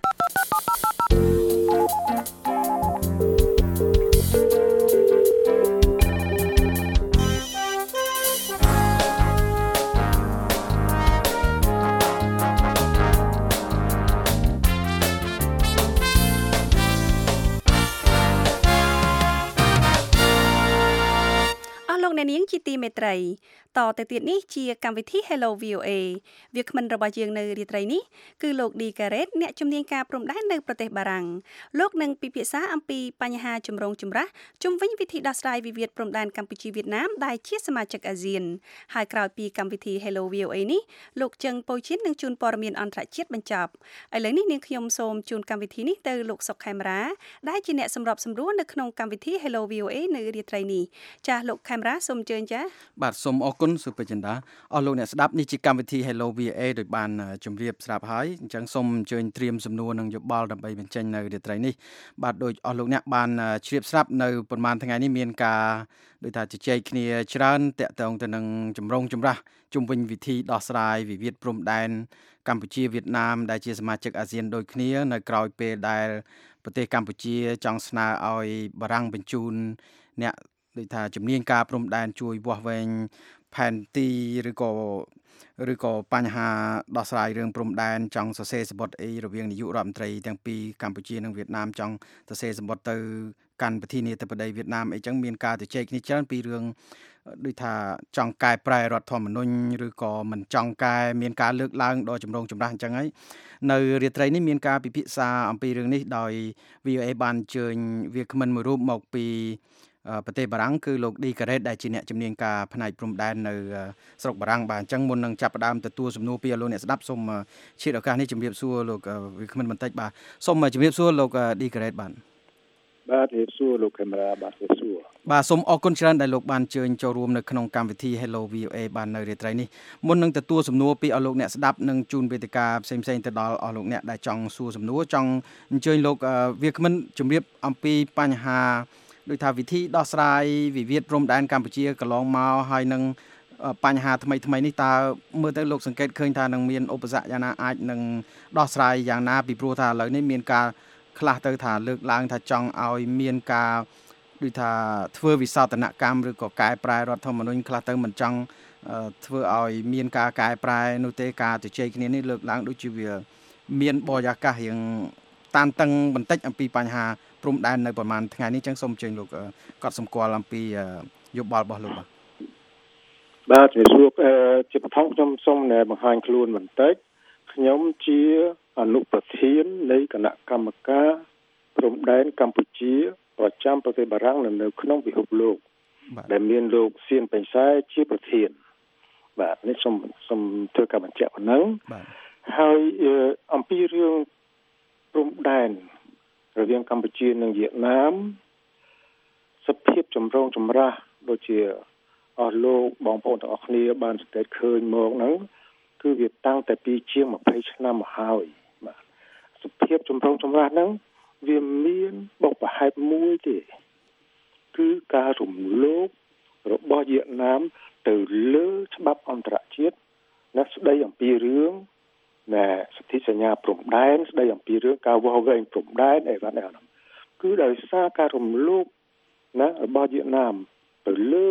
អ្នកនាងជាទីមេត្រីតទៅទៀតនេះជាកម្មវិធី Hello VOA វាគ្មិនរបស់យើងនៅរាត្រីនេះគឺលោក D Garrett អ្នកជំនាញការព្រំដែននៅប្រទេសបារាំងលោកនឹងពិភាក្សាអំពីបញ្ហាចម្រូងចម្រាសជុំវិញវិធីដោះស្រាយវិវាទព្រំដែនកម្ពុជាវៀតណាមដែលជាសមាជិកអាស៊ានហើយក្រោយពីកម្មវិធី Hello VOA នេះលោកចឹងប៉ូឈិននឹងជូនព័ត៌មានអន្តរជាតិបញ្ចប់ឥឡូវនេះនាងខ្ញុំសូមជូនកម្មវិធីនេះទៅលោកសុកខេមរាដែលជាអ្នកសម្របសម្រួលនៅក្នុងកម្មវិធី Hello VOA នៅរាត្រីនេះចាស់លោកខេមរាសូមអញ្ជើញចាបាទសូមអរគុណសុពេចិន្តាអស់លោកអ្នកស្ដាប់នេះជាកម្មវិធី Hello VA ដោយបានជម្រាបស្រាប់ហើយអញ្ចឹងសូមអញ្ជើញត្រៀមសំណួរនិងយោបល់ដើម្បីបញ្ចេញនៅរាត្រីនេះបាទដោយអស់លោកអ្នកបានជ្រាបស្រាប់នៅប្រហែលថ្ងៃនេះមានការដោយថាជជែកគ្នាច្រើនតាក់ទងទៅនឹងចម្រូងចម្រាសជុំវិញវិធីដោះស្រាយវិវាទព្រំដែនកម្ពុជាវៀតណាមដែលជាសមាជិកអាស៊ានដូចគ្នានៅក្រៅពេលដែលប្រទេសកម្ពុជាចង់ស្នើឲ្យបារាំងបញ្ជូនអ្នកដូចថាជំនាញការព្រំដែនជួយវាស់វែងផែនទីឬក៏បញ្ហាដោះស្រាយរឿងព្រំដែនចង់សរសេរសម្បត្តិអីរវាងនាយករដ្ឋមន្ត្រីទាំងពីរកម្ពុជានិងវៀតណាមចង់សរសេរសម្បត្តិទៅកាន់ប្រធានាធិបតីវៀតណាមអីចឹងមានការជជែកគ្នាច្រើនពីរឿងដូចថាចង់កែប្រែរដ្ឋធម្មនុញ្ញឬក៏មិនចង់កែមានការលើកឡើងដល់ចម្រូងចម្រាសអញ្ចឹងហើយនៅរាត្រីនេះមានការពិភាក្សាអំពីរឿងនេះដោយ VOA បានអញ្ជើញវាគ្មិនមួយរូបមកពីប្រទេសបារាំងគឺលោក D Garrett ដែលជាអ្នកជំនាញការផ្នែកព្រំដែននៅស្រុកបារាំងបាទអញ្ចឹងមុននឹងចាប់ផ្ដើមទទួលសំណួរពីលោកអ្នកស្ដាប់សូមឈានឱកាសនេះជម្រាបសួរលោកវាគ្មិនបន្តិចបាទសូមជម្រាបសួរលោក D Garrett បាទបាទជម្រាបសួរលោកកាមេរ៉ាបាទជម្រាបសួរបាទសូមអរគុណច្រើនដែលលោកបានអញ្ជើញចូលរួមនៅក្នុងកម្មវិធី Hello VOA បាននៅរាត្រីនេះមុននឹងទទួលសំណួរពីអស់លោកអ្នកស្ដាប់និងជូនវេទិកាផ្សេងៗទៅដល់អស់លោកអ្នកដែលចង់សួរសំណួរចង់អញ្ជើញលោកវាគ្មិនជម្រាបអំពីបញ្ហាដោយថាវិធីដោះស្រាយវិវាទព្រំដែនកម្ពុជាកន្លងមកហើយនឹងបញ្ហាថ្មីនេះតើមើលទៅលោកសង្កេតឃើញថានឹងមានឧបសគ្គយ៉ាងណាអាចនឹងដោះស្រាយយ៉ាងណាពីព្រោះថាឥឡូវនេះមានការខ្លះទៅថាលើកឡើងថាចង់ឲ្យមានការដូចថាធ្វើវិសោធនកម្មឬក៏កែប្រែរដ្ឋធម្មនុញ្ញខ្លះទៅមិនចង់ធ្វើឲ្យមានការកែប្រែនោះទេការជជែកគ្នានេះលើកឡើងដូចជាវាមានបរិយាកាសរៀងតានតឹងបន្តិចអំពីបញ្ហាព្រំដែននៅប្រហែលថ្ងៃនេះចឹងសូមអញ្ជើញលោកកត់សម្គាល់អំពីយោបល់របស់លោកបាទជំរាបសួរជាបឋមខ្ញុំសូមបង្ហាញខ្លួនបន្តិចខ្ញុំជាអនុប្រធាននៃគណៈកម្មការព្រំដែនកម្ពុជាប្រចាំប្រទេសបារាំងនៅក្នុងពិភពលោកដែលមានលោកសៀនពេញសែជាប្រធានបាទនេះសូមធ្វើការបញ្ជាក់ប៉ុណ្ណឹងហើយអំពីរឿងព្រំដែនរវាងកម្ពុជានិងវៀតណាមសភាពចម្រូងចម្រាសដូចជាអស់លោកបងប្អូនទាំងអស់គ្នាបានសង្កេតឃើញមកហ្នឹងគឺវាតាំងតែពីជាង20ឆ្នាំមកហើយបាទសភាពចម្រូងចម្រាសហ្នឹងវាមានបុព្វហេតុមួយទេគឺការរំលោភរបស់វៀតណាមទៅលើច្បាប់អន្តរជាតិណាស្ដីអំពីរឿងសិទ្ធិសញ្ញាព្រំដែនស្ដីអំពីរឿងការវាស់វែងព្រំដែនអីវ៉ាន់ហ្នឹងគឺដោយសារការរំលោភណារបស់វៀតណាមទៅលើ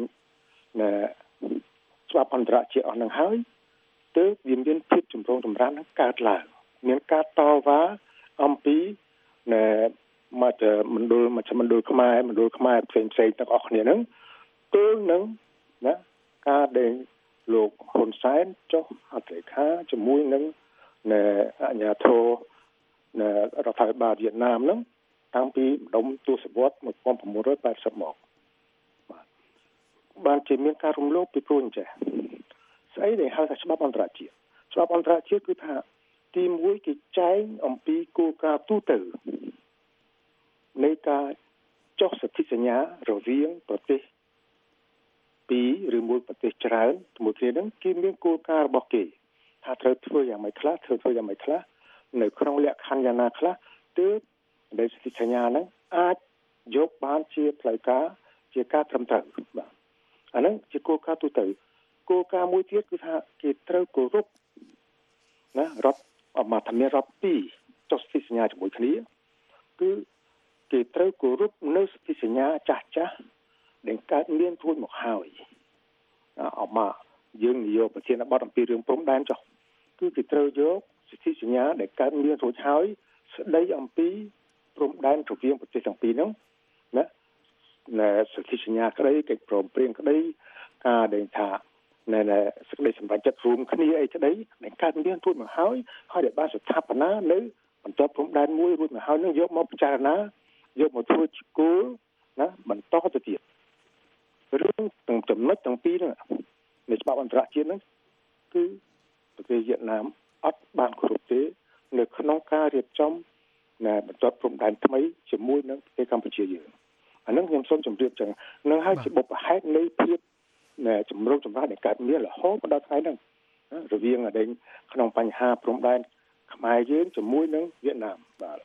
ច្បាប់អន្តរជាតិអស់ហ្នឹងហើយទើបវាមានភាពចម្រូងចម្រាសហ្នឹងកើតឡើងមានការតវ៉ាអំពីមជ្ឈមណ្ឌលខ្មែរផ្សេងទាំងអស់គ្នាហ្នឹងទើបនឹងណាការដែលលោកហ៊ុនសែនចុះហត្ថលេខាជាមួយនឹងអាជ្ញាធររដ្ឋាភិបាលវៀតណាមហ្នឹងតាំងពីម្ដុំទសវត្សរ៍1980មកបានជាមានការរំលោភពីព្រោះអញ្ចេះស្អីដែលហៅថាច្បាប់អន្តរជាតិគឺថាទី1គេចែងអំពីគោលការណ៍ទូទៅនៃការចុះសន្ធិសញ្ញារវាងប្រទេសពីរឬមួយប្រទេសច្រើនជាមួយគ្នានឹងគេមានគោលការណ៍របស់គេថាត្រូវធ្វើយ៉ាងម៉េចខ្លះធ្វើយ៉ាងម៉េចខ្លះនៅក្នុងលក្ខខណ្ឌយ៉ាងណាខ្លះទើបដែលសន្ធិសញ្ញាហ្នឹងអាចយកបានជាផ្លូវការជាការត្រឹមត្រូវបាទអាហ្នឹងជាគោលការណ៍ទូទៅគោលការណ៍មួយទៀតគឺថាគេត្រូវគោរពណារដ្ឋអមថាមានរដ្ឋពីរចុះសន្ធិសញ្ញាជាមួយគ្នាគឺគេត្រូវគោរពនៅសន្ធិសញ្ញាចាស់ដែលកើតមានរួចមកហើយអមយើងនិយោប្រធានបទអំពីរឿងព្រំដែនចុះគឺគេត្រូវយកសន្ធិសញ្ញាដែលកើតមានរួចហើយស្ដីអំពីព្រំដែនរវាងប្រទេសទាំងពីរហ្នឹងណាសន្ធិសញ្ញាក្តីកិច្ចព្រមព្រៀងក្តីការដែលថាសេចក្តីសម្រេចចិត្តរួមគ្នាអីក្តីដែលកើតមានរួចមកហើយដែលបានស្ថាបនានៅបន្ទាប់ព្រំដែនមួយរួចមកហើយនឹងយកមកពិចារណាយកមកធ្វើជាគោលណាបន្តទៅទៀតរឿងទាំងចំណុចទាំងពីរហ្នឹងនៃច្បាប់អន្តរជាតិហ្នឹងគឺប្រទេសវៀតណាមអត់បានគោរពទេនៅក្នុងការរៀបចំបន្ទាត់ព្រំដែនថ្មីជាមួយនឹងប្រទេសកម្ពុជាយើងអាហ្នឹងខ្ញុំសូមជម្រាបចឹងនឹងហើយជាបុព្វហេតុនៃភាពចម្រុងចម្រើននៃកើតមានរហូតមកដល់ថ្ងៃហ្នឹងរវាងក្នុងបញ្ហាព្រំដែនខ្មែរយើងជាមួយនឹងវៀតណាមបាទ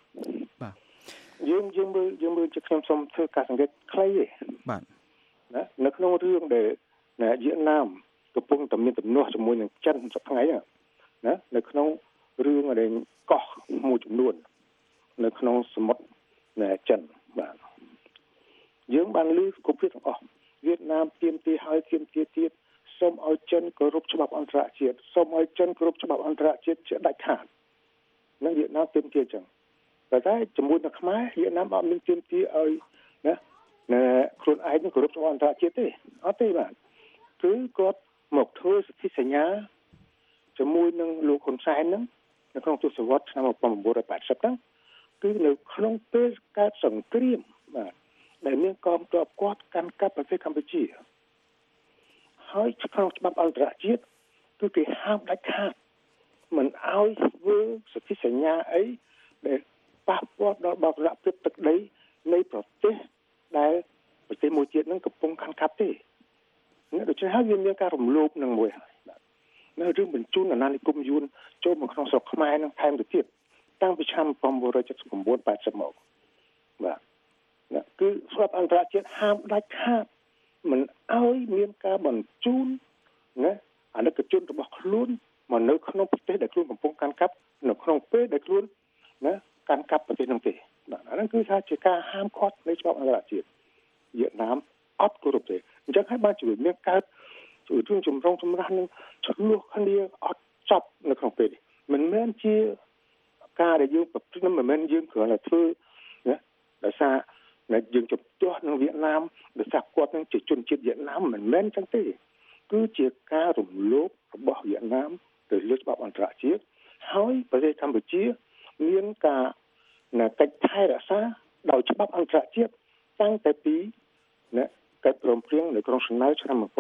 យើងមើលជាខ្ញុំសូមធ្វើការសង្កេតខ្លីទេបាទណានៅក្នុងរឿងដែលវៀតណាមកំពុងតែមានទំនាស់ជាមួយនឹងចិនសប្តាហ៍ថ្ងៃណានៅក្នុងរឿងដែលកោះមួយចំនួននៅក្នុងសមុទ្រចិនបាទយើងបានឮគ្រប់គ្នាទាំងអស់វៀតណាមទាមទារហើយទាមទារទៀតសូមឲ្យចិនគោរពច្បាប់អន្តរជាតិសូមឲ្យចិនគោរពច្បាប់អន្តរជាតិជាដាច់ខាតនឹងវៀតណាមទាមទារចឹងតែជាមួយនឹងខ្មែរវៀតណាមអត់មានទាមទារឲ្យណាខ្លួនឯងគោរពច្បាប់អន្តរជាតិទេអត់ទេបាទគឺគាត់មកធ្វើសន្ធិសញ្ញាជាមួយនឹងលោកហ៊ុនសែនហ្នឹងនៅក្នុងទសវត្សរ៍ឆ្នាំ1980ហ្នឹងគឺនៅក្នុងពេលកើតសង្គ្រាមបាទដែលមានកងទ័ពគាត់កាន់កាប់ប្រទេសកម្ពុជាហើយក្នុងច្បាប់អន្តរជាតិគឺគេហាមដាច់ខាតមិនឲ្យធ្វើសន្ធិសញ្ញាអីដែលប៉ះពាល់ដល់បរិយាកាសទឹកដីនៃប្រទេសដែលប្រទេសមួយទៀតហ្នឹងកំពុងកាន់កាប់ទេដូច្នេះហើយវាមានការរំលោភនឹងមួយហើយនៅរឿងបញ្ជូនអាណានិគមយួនចូលមកក្នុងស្រុកខ្មែរនឹងថែមទៅទៀតតាំងពីឆ្នាំ1979 80មកបាទគឺស្របអន្តរជាតិហាមដាច់ខាតមិនឲ្យមានការបញ្ជូនណាអនុជនរបស់ខ្លួនមកនៅក្នុងប្រទេសដែលខ្លួនកំពុងកាន់កាប់នៅក្នុងពេលដែលខ្លួនណាកាន់កាប់ប្រទេសនោះទេបាទអាហ្នឹងគឺថាជាការហាមឃាត់នៃច្បាប់អន្តរជាតិវៀតណាមអត់គោរពទេអញ្ចឹងហើយបានជួយមានកើតរឿងចម្រុងចម្រាស់នឹងឆ្លោះគ្នាអត់ចប់នៅក្នុងពេលនេះមិនមែនជាការដែលយើងប្រព្រឹត្តមិនមែនយើងគ្រាន់តែធ្វើណាដោយសារយើងជំទាស់នឹងវៀតណាមដោយសារគាត់នឹងជាជនជាតិវៀតណាមមិនមែនចឹងទេគឺជាការរំលោភរបស់វៀតណាមទៅលើច្បាប់អន្តរជាតិហើយប្រទេសកម្ពុជាមានការកិច្ចថែរក្សាដោយច្បាប់អន្តរជាតិតាំងតែពីកិច្ចព្រមព្រៀងនៅក្រុងហ្សឺណែវឆ្នាំ1954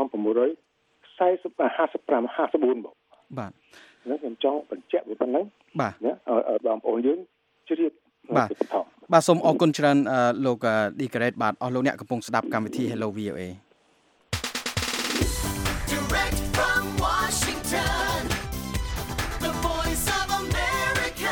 មកបាទខ្ញុំចង់បញ្ជាក់វាប៉ុណ្ណឹងបាទបងប្អូនយើងជ្រាបបាទសូមអរគុណច្រើនលោកឌីការ៉េតបាទអស់លោកអ្នកកំពុងស្ដាប់កម្មវិធី Hello VOA Direct from Washington The Voice of America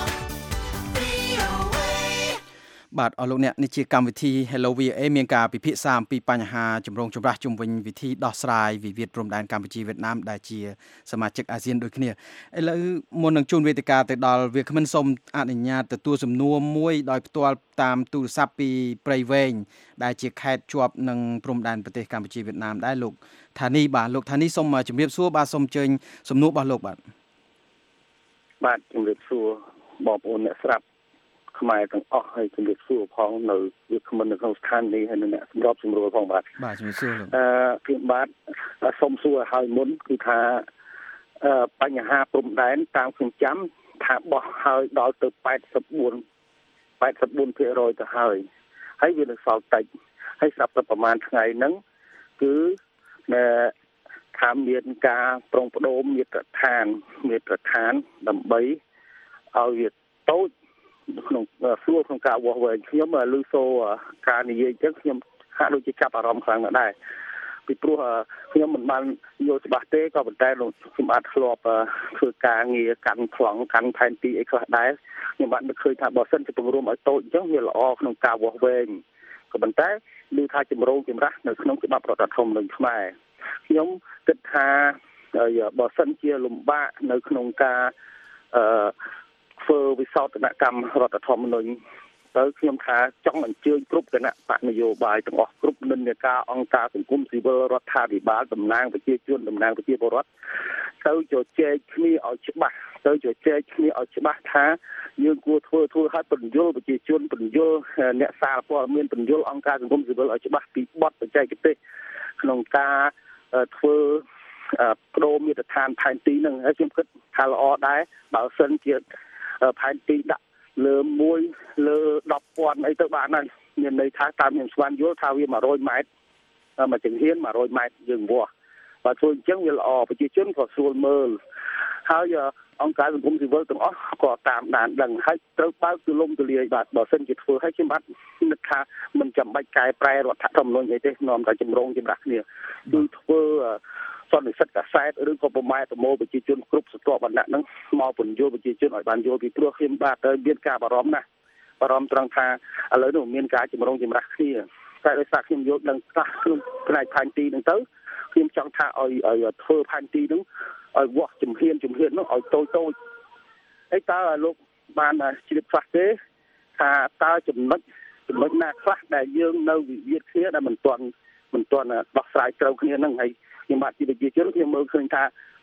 VOA បាទអស់លោកអ្នកនេះជាកម្មវិធី Hello VOA មានការពិភាក្សាអំពីបញ្ហាចម្រូងចម្រាសជុំវិញវិធីដោះស្រាយវិវាទព្រំដែនកម្ពុជាវៀតណាមដែលជាសមាជិកអាស៊ានដូចគ្នាឥឡូវមុននឹងជូនវេទិកាទៅដល់វាគ្មិនសូមអនុញ្ញាតទទួលសំណួរមួយដោយផ្ទាល់តាមទូរស័ព្ទពីព្រៃវែងដែលជាខេត្តជាប់នឹងព្រំដែនប្រទេសកម្ពុជាវៀតណាមដែរលោកថានីបាទលោកថានីសូមជម្រាបសួរបាទសូមអញ្ជើញសំណួររបស់លោកបាទជម្រាបសួរបងប្អូនអ្នកស្ដាប់ខ្មែរទាំងអស់ហើយជំរាបសួរផងនៅវាគ្មិននៅក្នុងស្ថាននេះហើយនៅអ្នកសម្របសម្រួលផងបាទជំរាបសួរលោកគឺបាទសូមសួរឲ្យមុនគឺថាបញ្ហាព្រំដែនតាមខ្ញុំចាំថាបោះហើយដល់ទៅ84% ទៅហើយវានៅសល់តិចហើយស្រាប់តែប្រហែលថ្ងៃហ្នឹងគឺថាមានការប្រុងប្ដូរមាត្រដ្ឋានដើម្បីឲ្យវាតូចក្នុងស្រួលក្នុងការវាស់វែងខ្ញុំឮសូរការនិយាយចឹងខ្ញុំហាក់ដូចជាចាប់អារម្មណ៍ខ្លាំងណាស់ដែរពីព្រោះខ្ញុំមិនបានយល់ច្បាស់ទេក៏ប៉ុន្តែខ្ញុំអាចធ្លាប់ធ្វើការងារកាន់ប្លង់កាន់ផែនទីអីខ្លះដែរខ្ញុំបាននឹកឃើញថាបើសិនជាពង្រួមឲ្យតូចអញ្ចឹងវាល្អក្នុងការវាស់វែងក៏ប៉ុន្តែឮថាចម្រូងចម្រាសនៅក្នុងច្បាប់រដ្ឋធម្មនុញ្ញខ្មែរខ្ញុំគិតថាបើសិនជាលំបាកនៅក្នុងការធ្វើវិសោធនកម្មរដ្ឋធម្មនុញ្ញទៅខ្ញុំថាចង់អញ្ជើញគ្រប់គណៈបកនយោបាយទាំងអស់គ្រប់និន្នាការអង្គការសង្គមស៊ីវិលរដ្ឋាភិបាលតំណាងប្រជាជនតំណាងប្រជាពលរដ្ឋទៅជជែកគ្នាឲ្យច្បាស់ថាយើងគួរធ្វើឲ្យបញ្យល់ប្រជាជនបញ្យល់អ្នកសារព័ត៌មានបញ្យល់អង្គការសង្គមស៊ីវិលឲ្យច្បាស់ពីបទបច្ចេកទេសក្នុងការធ្វើបដូរមាត្រដ្ឋានផែនទីនឹងហើយខ្ញុំគិតថាល្អដែរបើសិនជាផែនទីដាក់លើ1លើ 10,000 អីទៅបានហើយមានន័យថាតាមខ្ញុំស្វែងយល់ថាវា100ម៉ែត្រមួយចង្ហៀន100ម៉ែត្រយើងវាស់បើធ្វើអញ្ចឹងវាល្អប្រជាជនក៏ស្រួលមើលហើយអង្គការសង្គមស៊ីវិលទាំងអស់ក៏តាមដានដឹងហើយត្រូវបើកទូលំទូលាយបាទបើសិនជាធ្វើឲ្យខ្ញុំបាទនឹកថាមិនចាំបាច់កែប្រែរដ្ឋធម្មនុញ្ញអីទេនាំតែចម្រូងចម្រាសគ្នាគឺធ្វើសន្និសីទកាសែតឬក៏ប្រម៉ែប្រមូលប្រជាជនគ្រប់ស្រទាប់វណ្ណៈហ្នឹងមកពន្យល់ប្រជាជនឲ្យបានយល់ពីព្រោះខ្ញុំបាទមានការបារម្ភណាស់បារម្ភត្រង់ថាឥឡូវនេះមានការចម្រូងចម្រាសគ្នាតែដោយសារខ្ញុំយល់ដឹងខ្លះក្នុងផ្នែកផែនទីហ្នឹងទៅខ្ញុំចង់ថាឲ្យធ្វើផែនទីហ្នឹងឲ្យវាស់ជំហានហ្នឹងឲ្យតូចហើយតើលោកបានជ្រាបខ្លះទេថាតើចំណុចណាខ្លះដែលយើងនៅវិវាទគ្នាដែលមិនទាន់ដោះស្រាយត្រូវគ្នាហ្នឹងហើយខ្ញុំបាទជាប្រជាជនខ្ញុំមើលឃើញថា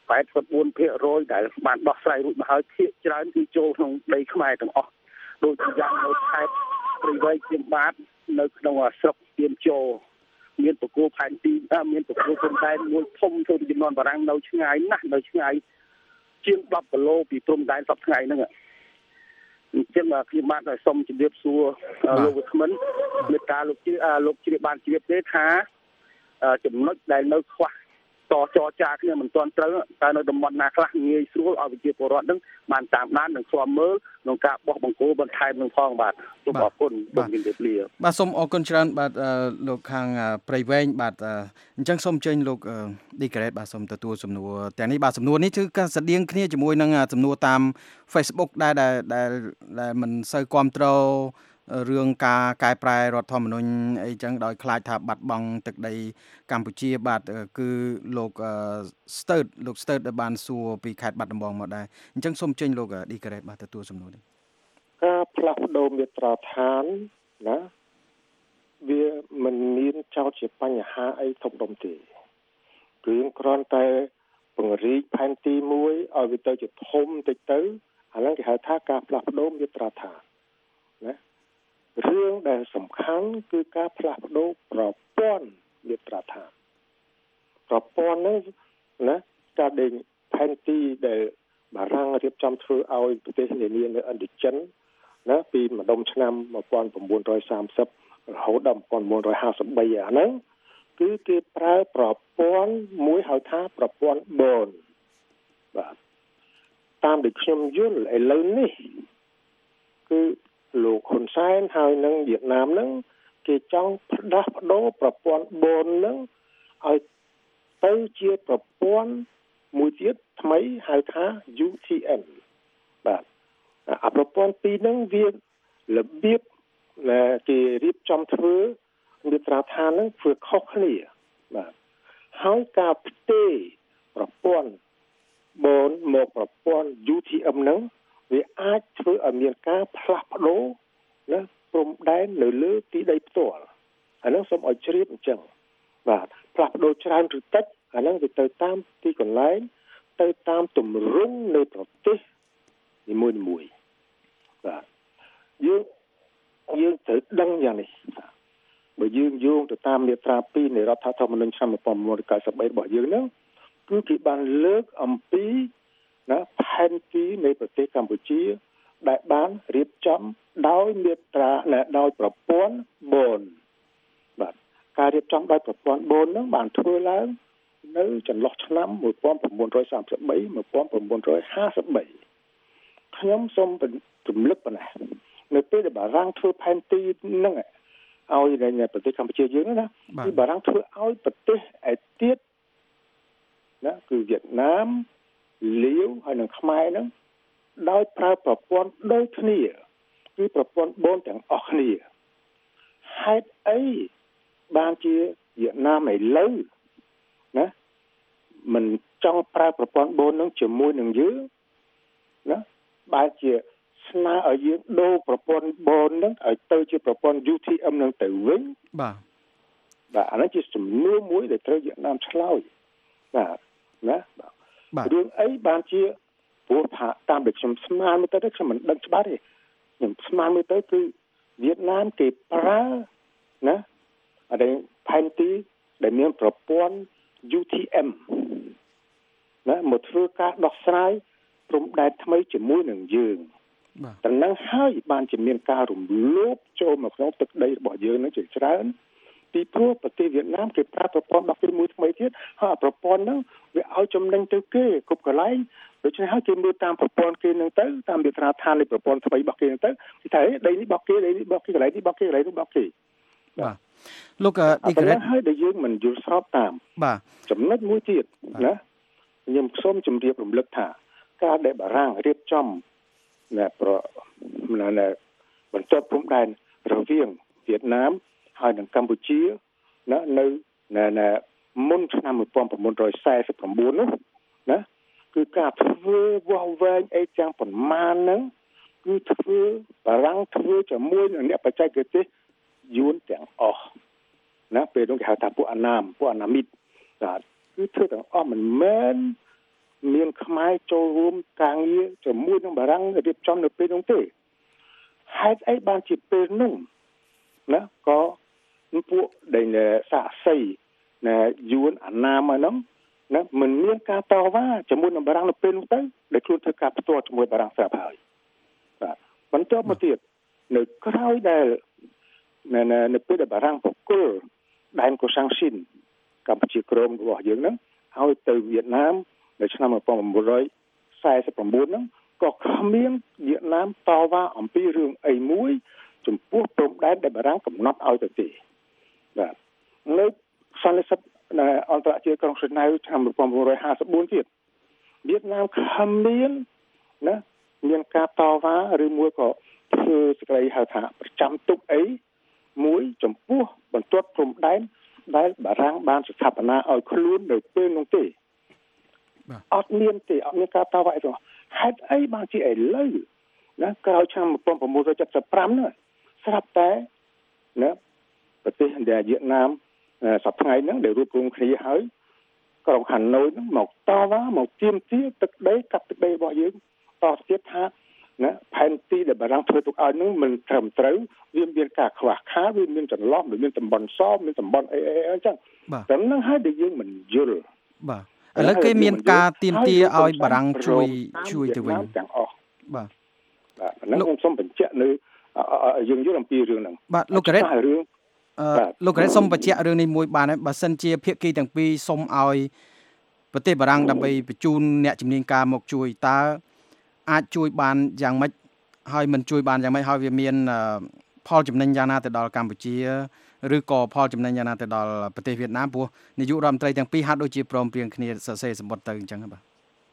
84% ដែលបានដោះស្រាយរួចមកហើយភាគច្រើនគឺចូលក្នុងដីខ្មែរទាំងអស់ដូចជាយ៉ាងនៅខេត្តព្រៃវែងជាងបាទនៅក្នុងស្រុកទៀមជោមានបកគោផែនទីមានបកគោព្រំដែនមួយធំធ្វើចំនួនបារាំងនៅឆ្ងាយណាស់នៅឆ្ងាយជាង10គីឡូពីព្រំដែនសប្តាហ៍ថ្ងៃហ្នឹងអញ្ចឹងខ្ញុំបាទសូមជម្រាបសួរលោកវិក្កាមមេត្តាលោកជ្រាបបានជ្រាបទេថាចំណុចដែលនៅខ្វះចរចាគ្នាមិនទាន់ត្រូវតែនៅតំបន់ណាខ្លះងាយស្រួលឲ្យប្រជាពលរដ្ឋនឹងបានតាមដាននិងស្គាល់មើលក្នុងការបោះបង្គោលបន្ថែមនឹងផងបាទសូមអរគុណសូមជម្រាបលាបាទសូមអរគុណច្រើនបាទលោកខាងព្រៃវែងបាទអញ្ចឹងសូមអញ្ជើញលោកឌីក្រេតបាទសូមទទួលសំណួរទាំងនេះបាទសំណួរនេះគឺការស្តៀងគ្នាជាមួយនឹងសំណួរតាម Facebook ដែលមិនសូវគ្រប់គ្រងរឿងការកែប្រែរដ្ឋធម្មនុញ្ញអីចឹងដោយខ្លាចថាបាត់បង់ទឹកដីកម្ពុជាបាទគឺលោកស្ទើតដែលបានសួរពីខេត្តបាត់ដំបងមកដែរអញ្ចឹងសូមអញ្ជើញលោកឌីក្រេតបាទទទួលសំណួរនេះការផ្លាស់ប្ដូរមាត្រាដ្ឋានណាវាមិនមានចោទជាបញ្ហាអីធំដុំទេគឺគ្រាន់តែពង្រីកផែនទីមួយឲ្យវាទៅជាធំតិចទៅអាហ្នឹងគេហៅថាការផ្លាស់ប្ដូរមាត្រាដ្ឋានណារឿងដែលសំខាន់គឺការផ្លាស់ប្ដូរប្រព័ន្ធមាត្រាដ្ឋានប្រព័ន្ធហ្នឹងណាការដេញផែនទីដែលបារាំងរៀបចំធ្វើឲ្យប្រទេសនានានៅឥណ្ឌូចិនណាពីម្ដុំឆ្នាំ1930រហូតដល់1953អាហ្នឹងគឺគេប្រើប្រព័ន្ធមួយហៅថាប្រព័ន្ធបនបាទតាមដែលខ្ញុំយល់ឥឡូវនេះគឺលោកហ៊ុនសែនហើយនឹងវៀតណាមហ្នឹងគេចង់ផ្ដាស់ប្ដូរប្រព័ន្ធបនហ្នឹងឲ្យទៅជាប្រព័ន្ធមួយទៀតថ្មីហៅថា UTM បាទអាប្រព័ន្ធពីរហ្នឹងវារបៀបដែលគេរៀបចំធ្វើមាត្រាដ្ឋានហ្នឹងធ្វើខុសគ្នាបាទហើយការផ្ទេរប្រព័ន្ធបនមកប្រព័ន្ធ UTM ហ្នឹងវាអាចធ្វើឲ្យមានការផ្លាស់ប្ដូរណាព្រំដែននៅលើទីដីផ្ទាល់អាហ្នឹងសូមឲ្យជ្រាបអញ្ចឹងបាទផ្លាស់ប្ដូរច្រើនឬតិចអាហ្នឹងវាទៅតាមទីកន្លែងទៅតាមទម្រង់នៃប្រទេសនីមួយៗបាទយើងត្រូវដឹងយ៉ាងនេះបើយើងយោងទៅតាមមាត្រា2នៃរដ្ឋធម្មនុញ្ញឆ្នាំ1993របស់យើងហ្នឹងគឺគេបានលើកអំពីណាផែនទីនៃប្រទេសកម្ពុជាដែលបានរៀបចំដោយមាត្រាដោយប្រព័ន្ធបនបាទការរៀបចំដោយប្រព័ន្ធបនហ្នឹងបានធ្វើឡើងនៅចន្លោះឆ្នាំ1933 1953ខ្ញុំសូមរំលឹកប៉ុណ្ណេះនៅពេលដែលបារាំងធ្វើផែនទីហ្នឹងឲ្យនៅប្រទេសកម្ពុជាយើងណាគឺបារាំងធ្វើឲ្យប្រទេសឯទៀតណាគឺវៀតណាមលាវហើយនិងខ្មែរហ្នឹងដោយប្រើប្រព័ន្ធដូចគ្នាគឺប្រព័ន្ធបូនទាំងអស់គ្នាហេតុអីបានជាវៀតណាមឥឡូវណាមិនចង់ប្រើប្រព័ន្ធបូននឹងជាមួយនឹងយើងណាបែរជាស្នើឲ្យយើងដូរប្រព័ន្ធបូននឹងឲ្យទៅជាប្រព័ន្ធ UTM នឹងទៅវិញបាទអានេះជាសំណួរមួយដែលត្រូវវៀតណាមឆ្លើយបាទណារឿងអីបានជាព្រោះថាតាមដែលខ្ញុំស្មានមើលទៅខ្ញុំមិនដឹងច្បាស់ទេខ្ញុំស្មានមើលទៅគឺវៀតណាមគេប្រើណាអីផែនទីដែលមានប្រព័ន្ធ UTM ណាមកធ្វើការដោះស្រាយព្រំដែនថ្មីជាមួយនឹងយើងតែនឹងហើយបានជាមានការរំលោភចូលមកក្នុងទឹកដីរបស់យើងនឹងជាច្រើនពីព្រោះប្រទេសវៀតណាមគេប្រើប្រព័ន្ធដោះមួយថ្មីទៀតហើយប្រព័ន្ធហ្នឹងវាឲ្យចំណេញទៅគេគ្រប់កន្លែងដូច្នេះហើយគេមើលតាមប្រព័ន្ធគេនឹងទៅតាមវាត្រាឋាននៃប្រព័ន្ធថ្មីរបស់គេនឹងទៅគេថាដីនេះរបស់គេដីនេះរបស់គេកន្លែងនេះរបស់គេកន្លែងនេះរបស់គេបាទលោកឌីក្រេតហើយដែលយើងមិនយល់ស្របតាមបាទចំណុចមួយទៀតណាខ្ញុំសូមជម្រាបរំលឹកថាការដែលបារាំងរៀបចំបន្ទាត់ព្រំដែនរវាងវៀតណាមហើយនិងកម្ពុជានៅមុនឆ្នាំ1949នោះណាគឺការធ្វើវាស់វែងអីទាំងប៉ុន្មានហ្នឹងគឺធ្វើបារាំងធ្វើជាមួយនឹងអ្នកបច្ចេកទេសយួនទាំងអស់ណាពេលនោះគេហៅថាពួកអាណាមីតបាទគឺធ្វើទាំងអស់មិនមែនមានខ្មែរចូលរួមការងារជាមួយនឹងបារាំងរៀបចំនៅពេលនោះទេហេតុអីបានជាពេលនោះណាក៏ពួកដែលសាក់សីណាយួនអាណាមហ្នឹងណាមិនមានការតវ៉ាជាមួយនឹងបារាំងនៅពេលនោះទៅដែលខ្លួនធ្វើការផ្ទាល់ជាមួយបារាំងស្រាប់ហើយបាទបន្ទាប់មកទៀតនៅក្រោយដែលនៅពេលដែលបារាំងបកគលដែនកូសាំងស៊ីនកម្ពុជាក្រមរបស់យើងហ្នឹងឲ្យទៅវៀតណាមនៅឆ្នាំ1949ហ្នឹងក៏គ្មានវៀតណាមតវ៉ាអំពីរឿងអីមួយចំពោះព្រំដែនដែលបារាំងកំណត់ឲ្យទៅទេបាទនៅសន្និសីទអន្តរជាតិក្រុងហ្សឺណែវឆ្នាំ1954ទៀតវៀតណាមគ្មានណាមានការតវ៉ាឬមួយក៏ធ្វើសេចក្តីហៅថាប្រចាំទុកអីមួយចំពោះបន្ទាត់ព្រំដែនដែលបារាំងបានស្ថាបនាឲ្យខ្លួននៅពេលនោះទេអត់មានការតវ៉ាអីទេហេតុអីបានជាឥឡូវណាក្រោយឆ្នាំ1975នោះស្រាប់តែណាប្រទេសដែលវៀតណាមសប្តាហ៍ហ្នឹងដែលរួបរวมគ្នាហើយក្រុងហាណូយហ្នឹងមកតវ៉ាមកទាមទារទឹកដីកាត់ទឹកដីរបស់យើងតទៀតថាណាផែនទីដែលបារាំងធ្វើទុកឲ្យហ្នឹងមិនត្រឹមត្រូវវាមានការខ្វះខាតវាមានចន្លោះវាមានតំបន់សមានតំបន់អីអញ្ចឹងតែហ្នឹងហើយដែលយើងមិនយល់បាទឥឡូវគេមានការទាមទារឲ្យបារាំងជួយទៅវិញទាំងអស់បាទហ្នឹងខ្ញុំសូមបញ្ជាក់នៅយើងយល់អំពីរឿងហ្នឹងបាទលោកការ៉េតលោកការ៉េតសូមបញ្ជាក់រឿងនេះមួយបានហើយបើសិនជាភាគីទាំងពីរសូមឲ្យប្រទេសបារាំងដើម្បីបញ្ជូនអ្នកជំនាញការមកជួយតើអាចជួយបានយ៉ាងម៉េចហើយមិនជួយបានយ៉ាងម៉េចហើយវាមានផលចំណេញយ៉ាងណាទៅដល់កម្ពុជាឬក៏ផលចំណេញយ៉ាងណាទៅដល់ប្រទេសវៀតណាមព្រោះនាយករដ្ឋមន្ត្រីទាំងពីរហាក់ដូចជាព្រមព្រៀងគ្នាសរសេរសម្បត្តិទៅអញ្ចឹងបាទ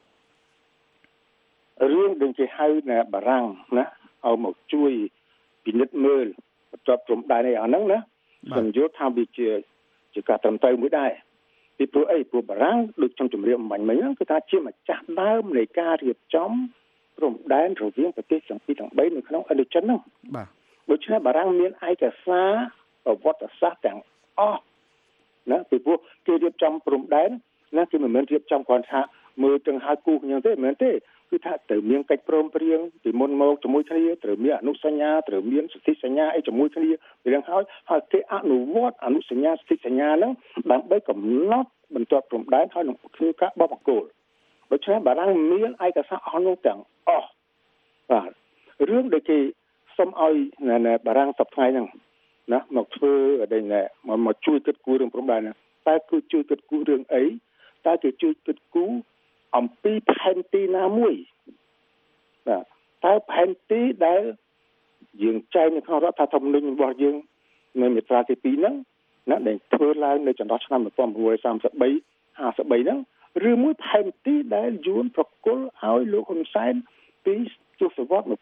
រឿងដែលគេហៅណាបារាំងណាឲ្យមកជួយពិនិត្យមើលបន្ទាត់ព្រំដែននេះអាហ្នឹងណាខ្ញុំយល់ថាវាជាការត្រឹមត្រូវមួយដែរពីព្រោះព្រោះបារាំងដូចខ្ញុំជម្រាបមិញហ្នឹងគឺថាជាម្ចាស់ដើមនៃការរៀបចំព្រំដែនរវាងប្រទេសទាំងពីរទាំង3នៅក្នុងឥណ្ឌូចិនហ្នឹងបាទដូច្នេះបារាំងមានឯកសារប្រវត្តិសាស្ត្រទាំងអស់ណាពីព្រោះគេរៀបចំព្រំដែនណាគេមិនមែនរៀបចំគ្រាន់ថាមើលទាំងហើយគូគ្នាទេមិនមែនទេគឺថាត្រូវមានកិច្ចព្រមព្រៀងពីមុនមកជាមួយគ្នាត្រូវមានអនុសញ្ញាត្រូវមានសន្ធិសញ្ញាអីជាមួយគ្នាពីរឿងហើយគេអនុវត្តអនុសញ្ញាសន្ធិសញ្ញាហ្នឹងដើម្បីកំណត់បន្ទាត់ព្រំដែនហើយនឹងធ្វើការបបកគោលដូច្នេះបារាំងមានឯកសារអស់នោះទាំងអស់បាទរឿងដែលគេសុំឲ្យបារាំងសប្តាហ៍ហ្នឹងណាមកធ្វើដែលមកជួយគិតគូររឿងព្រំដែនហ្នឹងតែគឺជួយគិតគូររឿងអីតែគេជួយគិតគូរអំពីផែនទីណាមួយបាទតើផែនទីដែលយើងចែងនៅក្នុងរដ្ឋធម្មនុញ្ញរបស់យើងនៅមាត្រាទី2ហ្នឹងណាដែលធ្វើឡើងនៅចន្លោះឆ្នាំ1933 ហ្នឹងឬមួយផែនទីដែលយួនប្រគល់ឲ្យលោកហ៊ុនសែនពីទសវត្សរ៍1980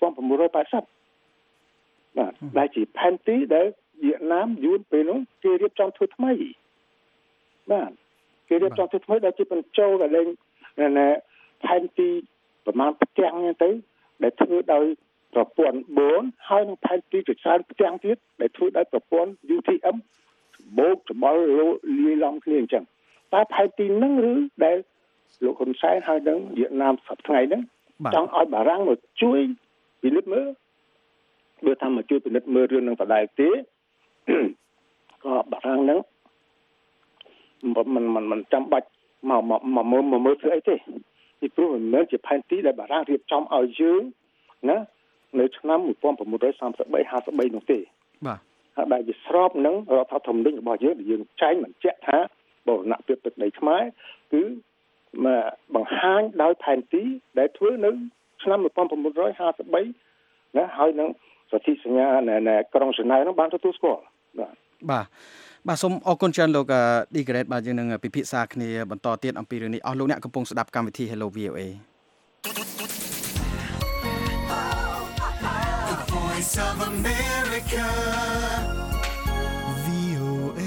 បាទដែលជាផែនទីដែលវៀតណាមយួនពេលនោះគេរៀបចំធ្វើថ្មីបាទគេរៀបចំធ្វើថ្មីដែលជាបញ្ចូលកលែងផែនទីប្រមាណផ្ទាំងហ្នឹងទៅដែលធ្វើដោយប្រព័ន្ធបូនហើយនឹងផែនទីជាច្រើនផ្ទាំងទៀតដែលធ្វើដោយប្រព័ន្ធ UTM បូកច្បល់លាយឡំគ្នាអញ្ចឹងតែផែនទីហ្នឹងឬដែលលោកហ៊ុនសែនហើយនឹងវៀតណាមសប្តាហ៍ថ្ងៃហ្នឹងចង់ឲ្យបារាំងមកជួយពិនិត្យមើលបើថាមកជួយពិនិត្យមើលរឿងនឹងបដិទេក៏បារាំងហ្នឹងមិនចាំបាច់មកមើលធ្វើអីទេពីព្រោះមិនមែនជាផែនទីដែលបារាំងរៀបចំឲ្យយើងណានៅឆ្នាំ1933-53នោះទេបាទហើយដែលវាស្របនឹងរដ្ឋធម្មនុញ្ញរបស់យើងដែលយើងចែងបញ្ជាក់ថាបរណភាពទឹកដីខ្មែរគឺបង្ហាញដោយផែនទីដែលធ្វើនៅឆ្នាំ1953ណាហើយនឹងសន្ធិសញ្ញាក្រុងហ្សឺណែវនោះបានទទួលស្គាល់បាទសូមអរគុណច្រើនលោកឌីក្រេតបាទយើងនឹងពិភាក្សាគ្នាបន្តទៀតអំពីរឿងនេះអស់លោកអ្នកកំពុងស្ដាប់កម្មវិធី Hello VOA The Voice of America VOA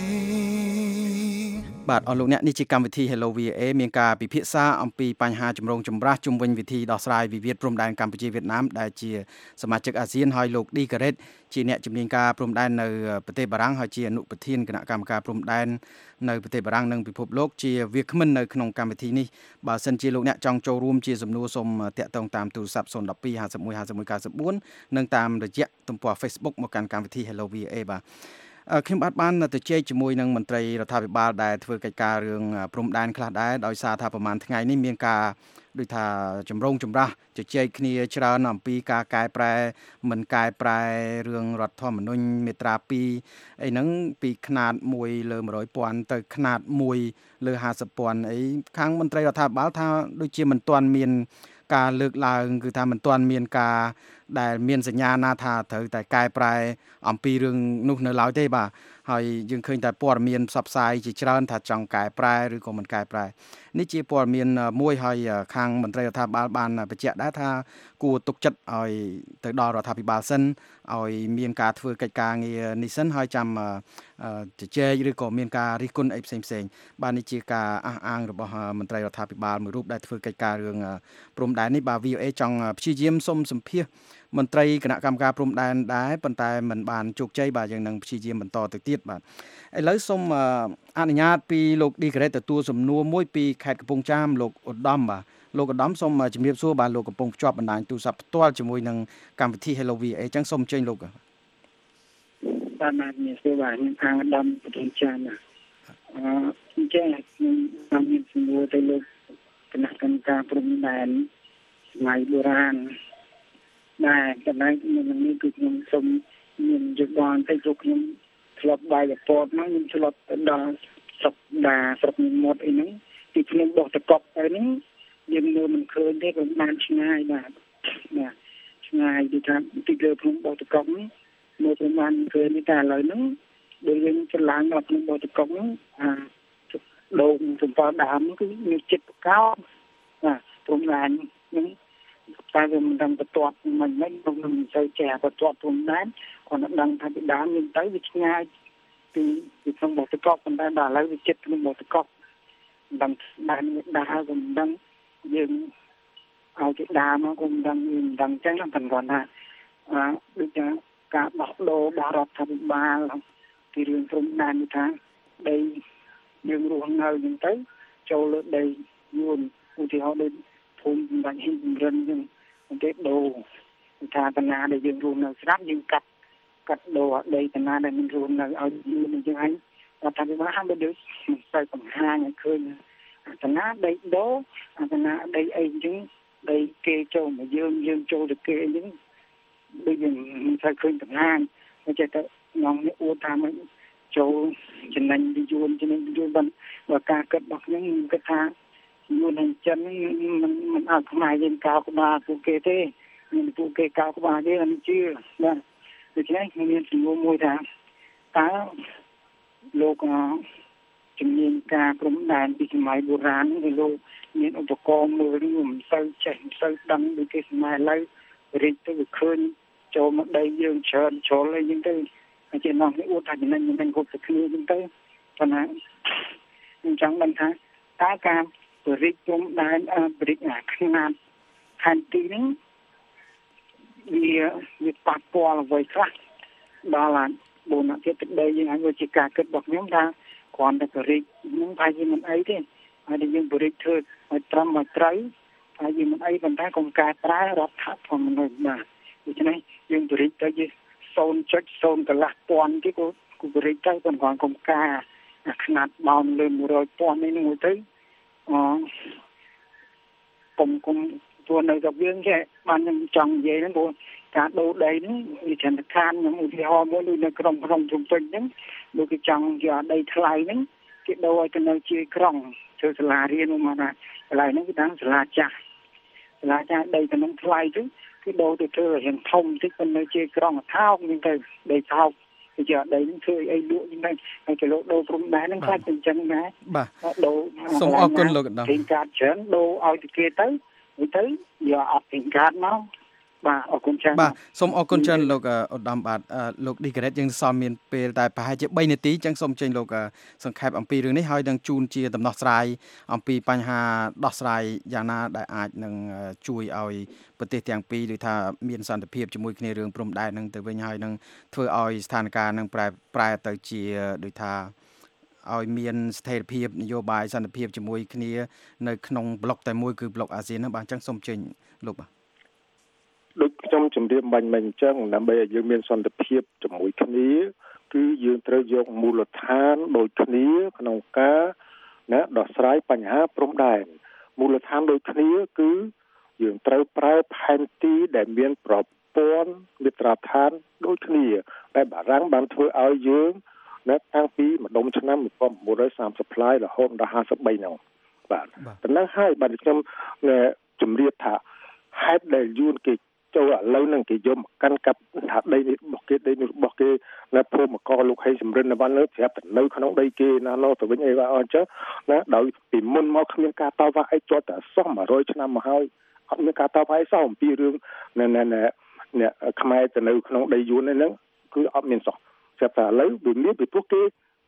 បាទអស់លោកអ្នកនេះជាកម្មវិធី Hello VOA មានការពិភាក្សាអំពីបញ្ហាចម្រូងចម្រាសជុំវិញវិធីដោះស្រាយវិវាទព្រំដែនកម្ពុជាវៀតណាមដែលជាសមាជិកអាស៊ានហើយលោកឌីការ៉េតជាអ្នកជំនាញការព្រំដែននៅប្រទេសបារាំងហើយជាអនុប្រធានគណៈកម្មការព្រំដែននៅប្រទេសបារាំងនិងពិភពលោកជាវាគ្មិននៅក្នុងកម្មវិធីនេះបើសិនជាលោកអ្នកចង់ចូលរួមជាសំណួរសូមតាក់ទងតាមទូរស័ព្ទ012 51 51 94និងតាមរយៈទំព័រ Facebook មកកាន់កម្មវិធី Hello VA បាទខ្ញុំបានទៅជែកជាមួយនឹងមន្ត្រីរដ្ឋាភិបាលដែលធ្វើកិច្ចការរឿងព្រំដែនខ្លះដែរដោយសារថាប្រហែលថ្ងៃនេះមានការដូចថាចម្រូងចម្រាសជជែកគ្នាច្រើនអំពីការកែប្រែមិនកែប្រែរឿងរដ្ឋធម្មនុញ្ញមាត្រា2អីហ្នឹងពីຂະຫນាត1លើ100,000ទៅຂະຫນាត1លើ50,000អីខាងមន្ត្រីរដ្ឋាភិបាលថាដូចជាមិនទាន់មានការលើកឡើងគឺថាមិនទាន់មានការដែលមានសញ្ញាណាថាត្រូវតែកែប្រែអំពីរឿងនោះនៅឡើយទេបាទហើយយើងឃើញតែព័ត៌មានផ្សព្វផ្សាយជាច្រើនថាចង់កែប្រែឬក៏មិនកែប្រែនេះជាព័ត៌មានមួយហើយខាងមន្ត្រីរដ្ឋាភិបាលបានបញ្ជាក់ដែរថាគួរទុកចិត្តឲ្យទៅដល់រដ្ឋាភិបាលសិនឲ្យមានការធ្វើកិច្ចការងារនេះសិនហើយចាំជជែកឬក៏មានការរិះគន់អីផ្សេងបាទនេះជាការអះអាងរបស់មន្ត្រីរដ្ឋាភិបាលមួយរូបដែលធ្វើកិច្ចការរឿងព្រំដែននេះបាទ VOA ចង់ព្យាយាមសុំសម្ភាសមន្ត្រីគណៈកម្មការព្រំដែនដែរប៉ុន្តែមិនបានជោគជ័យបាទយើងនឹងព្យាយាមបន្តទៅទៀតបាទឥឡូវសូមអនុញ្ញាតពីលោកឌីការ៉េតទទួលសំណួរមួយពីខេត្តកំពង់ចាមលោកឧត្តមបាទលោកឧត្តមសូមជំរាបសួរបាទលោកកំពុងភ្ជាប់បណ្ដាញទូរស័ព្ទផ្ទាល់ជាមួយនឹងកម្មវិធី Hello VA អញ្ចឹងសូមអញ្ជើញលោកបាទមានសួរបាទខ្ញុំខាងឧត្តមកំពង់ចាមអញ្ចឹងខ្ញុំមានសំណួរទៅលោកគណៈកម្មការព្រំដែនថ្ងៃបុរាណដែលកន្លែងនេះគឺខ្ញុំសូមមានយោបល់ទៅជុំខ្ញុំធ្លាប់បាយរពតមកខ្ញុំធ្លាប់ទៅដល់ស្រុកមាត់អីហ្នឹងទីខ្ញុំបោះតកប់ទៅហ្នឹងយើងមើលមិនឃើញទេក៏បានឆ្ងាយបាទឆ្ងាយពីថាទីលើភ្នំបោះតកប់ហ្នឹងមើលប្រហែលឃើញនេះតែឥឡូវហ្នឹងដូចយើងឆ្លងដល់ភ្នំបោះតកប់ហ្នឹងដូងសំប៉ដើមគឺមានចិត្តបកោបាទព្រំដែនហ្នឹងតែវាមិនដឹងបន្ទាត់មិនខ្ញុំមិនសូវចេះបន្ទាត់ព្រំដែនគាត់ដឹងថាពីដើមយើងទៅវាឆ្ងាយពីក្នុងបោះតកប់ប៉ុន្តែដល់ឥឡូវវាចិត្តក្នុងបោះតកប់ដឹងបានដើរក៏មិនដឹងយើងឲ្យគេដើរមកក៏មិនដឹងយើងមិនដឹងចឹងតែគាត់ថាដូចថាការដោះដូររបស់រដ្ឋាភិបាលពីរឿងព្រំដែននេះថាដីយើងរស់នៅហ្នឹងទៅចូលលើដីយួនឧទាហរណ៍ដូចភូមិសម្រាប់ហ៊ីចម្រិនហ្នឹងគេដូរថាតាណាដែលយើងរស់នៅស្រាប់យើងកាត់ដូរដីតាណាដែលmìnhរស់នៅឲ្យយួនអញ្ចឹងហើយរដ្ឋាភិបាលហាក់ដូចមិនសូវបង្ហាញឲ្យឃើញតាណាដីដូរតាណាដីអីអញ្ចឹងដីគេចូលមកយើងចូលទៅគេអញ្ចឹងដូចយើងមិនសូវឃើញបង្ហាញតែចេះតែងងនេះអួតថាមិនចូលចំណេញពីយួនបើការគិតរបស់ខ្ញុំគិតថាយួននឹងចិនមិនអត់ខ្មែរយើងកោក្បាលពួកគេទេមានពួកគេកោក្បាលទេអត់ជឿបាទដូច្នេះមានសំណួរមួយថាតើលោកជំនាញការព្រំដែនពីសម័យបុរាណគឺលោកមានឧបករណ៍មើលឬមិនសូវចេះមិនសូវដឹងដូចគេសម័យឥឡូវរីកទៅវាឃើញចូលមកដីយើងច្រើនជ្រុលអីចឹងទៅហើយជានោះនេះអួតថាចំណេញមិនគ្រប់ទៅគ្នាចឹងទៅប៉ុន្តែខ្ញុំចង់ដឹងថាតើការបរិយាព្រំដែនបរិយាខ្នាតខណ្ឌទីនេះវាប៉ះពាល់អ្វីខ្លះដល់បូនជាតិទឹកដីយើងហើយជាការគិតរបស់ខ្ញុំថាគ្រាន់តែបរិយានឹងថាជាមិនអីទេហើយយើងបរិយាធ្វើឲ្យត្រឹមឲ្យត្រូវហើយយើងមិនអីប៉ុន្តែកុំការប្រើរដ្ឋធម្មនុញ្ញបាទដូច្នេះយើងបរិយាទៅជា 0.0 កន្លះពាន់ទីគូបរិយាទៅប៉ុន្តែកុំការខ្នាតបោនលើ 100,000 នេះមួយទៅគុំព្រោះនៅតែយើងចេះបានខ្ញុំចង់និយាយហ្នឹងព្រោះការដូរដីហ្នឹងវាចន្ទខានខ្ញុំឧទាហរណ៍មួយដូចនៅក្រុងភ្នំពេញហ្នឹងដូចគេចង់យកដីថ្លៃហ្នឹងគេដូរឲ្យទៅនៅជាក្រុងធ្វើសាលារៀនមកថាកន្លែងហ្នឹងគេដាក់សាលាចាស់ដីទៅនឹងថ្លៃទៅគេដូរទៅធ្វើរៀងធំតិចទៅនៅជាក្រុងថោកហ្នឹងទៅដីថោកគេយកដីហ្នឹងធ្វើអីលក់ហ្នឹងទៅហើយគេលោកដូរព្រំដែនហ្នឹងខ្លាចតែអញ្ចឹងដែរបាទដូរសូមអរគុណលោកឧត្តមពេញកាតច្រើនដូរឲ្យទៅគេទៅយកអត់ពេញកាតមកបាទអរគុណច្រើនបាទសូមអរគុណច្រើនលោកឧត្តមបាទលោកឌីការ៉េតយើងសល់មានពេលតែប្រហែលជា3នាទីអញ្ចឹងសូមចេញលោកសង្ខេបអំពីរឿងនេះហើយនឹងជូនជាដំណោះស្រាយអំពីបញ្ហាដោះស្រាយយ៉ាងណាដែលអាចនឹងជួយឲ្យប្រទេសទាំងពីរឬថាមានសន្តិភាពជាមួយគ្នារឿងព្រំដែននឹងទៅវិញហើយនឹងធ្វើឲ្យស្ថានភាពនឹងប្រែទៅជាដូចថាឲ្យមានស្ថិរភាពនយោបាយសន្តិភាពជាមួយគ្នានៅក្នុងប្លុកតែមួយគឺប្លុកអាស៊ានហ្នឹងបាទអញ្ចឹងសូមចេញលោកបាទដូចខ្ញុំជម្រាបបាញ់មិញអញ្ចឹងដើម្បីឲ្យយើងមានសន្តិភាពជាមួយគ្នាគឺយើងត្រូវយកមូលដ្ឋានដូចគ្នាក្នុងការដោះស្រាយបញ្ហាព្រំដែនមូលដ្ឋានដូចគ្នាគឺយើងត្រូវប្រើផែនទីដែលមានប្រព័ន្ធមាត្រាដ្ឋានដូចគ្នាតែបារាំងបានធ្វើឲ្យយើងតាំងពីម្ដុំឆ្នាំ1930ផ្លាយរហូតដល់53ហ្នឹងបាទប៉ុណ្ណឹងហើយបាទខ្ញុំជំរាបថាហេតុដែលយួនគេចូលឥឡូវហ្នឹងគេយកមកកាន់កាប់ថាដីនេះរបស់គេដីនេះរបស់គេនៅភូមិកលោកហេសំរិននៅបានលើប្រាប់តែនៅក្នុងដីគេណានោះទៅវិញអីបាទអញ្ចឹងដោយពីមុនមកគ្មានការតវ៉ាអីទាល់តែសោះ100ឆ្នាំមកហើយអត់មានការតវ៉ាអីសោះអំពីរឿងអ្នកខ្មែរទៅនៅក្នុងដីយួនហ្នឹងគឺអត់មានសោះស្រាប់តែឥឡូវវាមានពីព្រោះគេ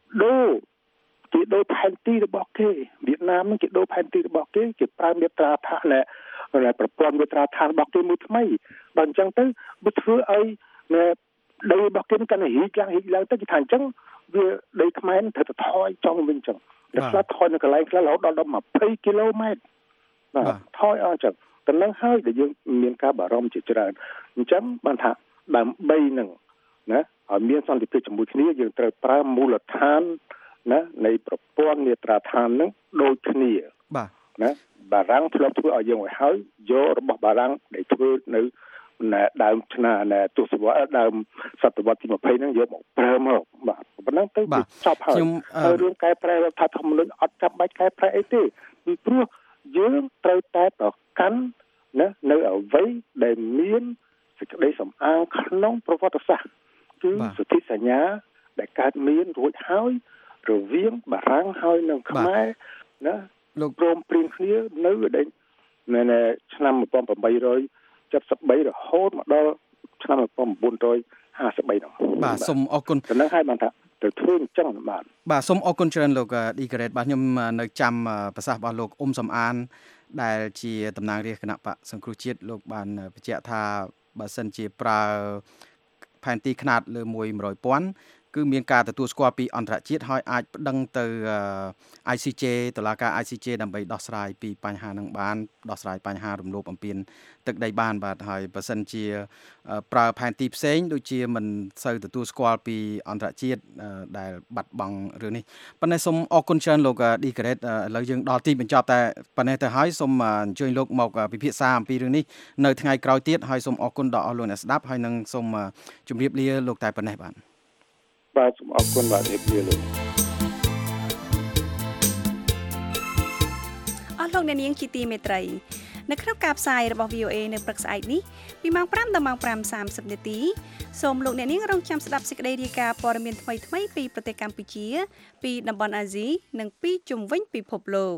ដូរផែនទីរបស់គេវៀតណាមហ្នឹងគេដូរផែនទីរបស់គេប្រើមាត្រាដ្ឋានប្រព័ន្ធមាត្រាដ្ឋានរបស់គេមួយថ្មីដល់អញ្ចឹងទៅវាធ្វើឲ្យដីរបស់គេកាន់តែរីកឡើងទៅគេថាអញ្ចឹងវាដីខ្មែរត្រូវតែថយចង់វិញអញ្ចឹងតែខ្លះថយនៅកន្លែងខ្លះរហូតដល់20គីឡូម៉ែត្របាទថយអស់អញ្ចឹងតែនឹងហើយដែលយើងមានការបារម្ភជាច្រើនអញ្ចឹងបានថាដើម្បីនឹងឲ្យមានសន្តិភាពជាមួយគ្នាយើងត្រូវប្រើមូលដ្ឋាននៃប្រព័ន្ធមាត្រាដ្ឋាននឹងដូចគ្នាបាទបារាំងធ្លាប់ធ្វើឲ្យយើងឲ្យហើយយករបស់បារាំងដែលធ្វើនៅដើមឆ្នាំទសវត្សរ៍ដើមសតវត្សទី20ហ្នឹងយកមកប្រើមកបាទប៉ុណ្ណឹងទៅវាចប់ហើយរឿងកែប្រែរដ្ឋធម្មនុញ្ញអត់ចាំបាច់កែប្រែអីទេពីព្រោះយើងត្រូវតែប្រកាន់នៅអ្វីដែលមានសេចក្តីសំអាងក្នុងប្រវត្តិសាស្ត្រគឺសន្ធិសញ្ញាដែលកើតមានរួចហើយរវាងបារាំងហើយនិងខ្មែរលោកព្រមព្រៀងគ្នានៅឆ្នាំ1873រហូតមកដល់ឆ្នាំ1953ហ្នឹងបាទសូមអរគុណទៅហើយបានថាទៅធ្វើអញ្ចឹងបាទសូមអរគុណច្រើនលោកឌីការ៉េតបាទខ្ញុំនៅចាំប្រសាសន៍របស់លោកសំអានដែលជាតំណាងរាជគណៈបកសង្គ្រោះជាតិលោកបានបញ្ជាក់ថាបើសិនជាប្រើផែនទីខ្នាតលើ100,000គឺមានការទទួលស្គាល់ពីអន្តរជាតិហើយអាចប្តឹងទៅ ICJ តុលាការ ICJ ដើម្បីដោះស្រាយពីបញ្ហានឹងបានដោះស្រាយបញ្ហារំលោភបំពានទឹកដីបានបាទហើយបើសិនជាប្រើផែនទីផ្សេងដូចជាមិនសូវទទួលស្គាល់ពីអន្តរជាតិដែលបាត់បង់រឿងនេះប៉ុន្តែសូមអរគុណច្រើនលោកឌីការ៉េតឥឡូវយើងដល់ទីបញ្ចប់តែប៉ុណ្ណេះទៅហើយសូមអញ្ជើញលោកមកពិភាក្សាអំពីរឿងនេះនៅថ្ងៃក្រោយទៀតហើយសូមអរគុណដល់អស់លោកអ្នកស្ដាប់ហើយនឹងសូមជម្រាបលាលោកតែប៉ុណ្ណេះបាទបាទសូមអរគុណបាទជម្រាបលាលោកអស់លោកអ្នកនាងជាទីមេត្រីនៅក្នុងការផ្សាយរបស់ VOA នៅព្រឹកស្អែកនេះពីម៉ោង5ដល់ម៉ោង5:30នាទីសូមលោកអ្នកនាងរងចាំស្ដាប់សេចក្តីរាយការណ៍ព័ត៌មានថ្មីៗពីប្រទេសកម្ពុជាពីតំបន់អាស៊ីនិងពីជុំវិញពិភពលោក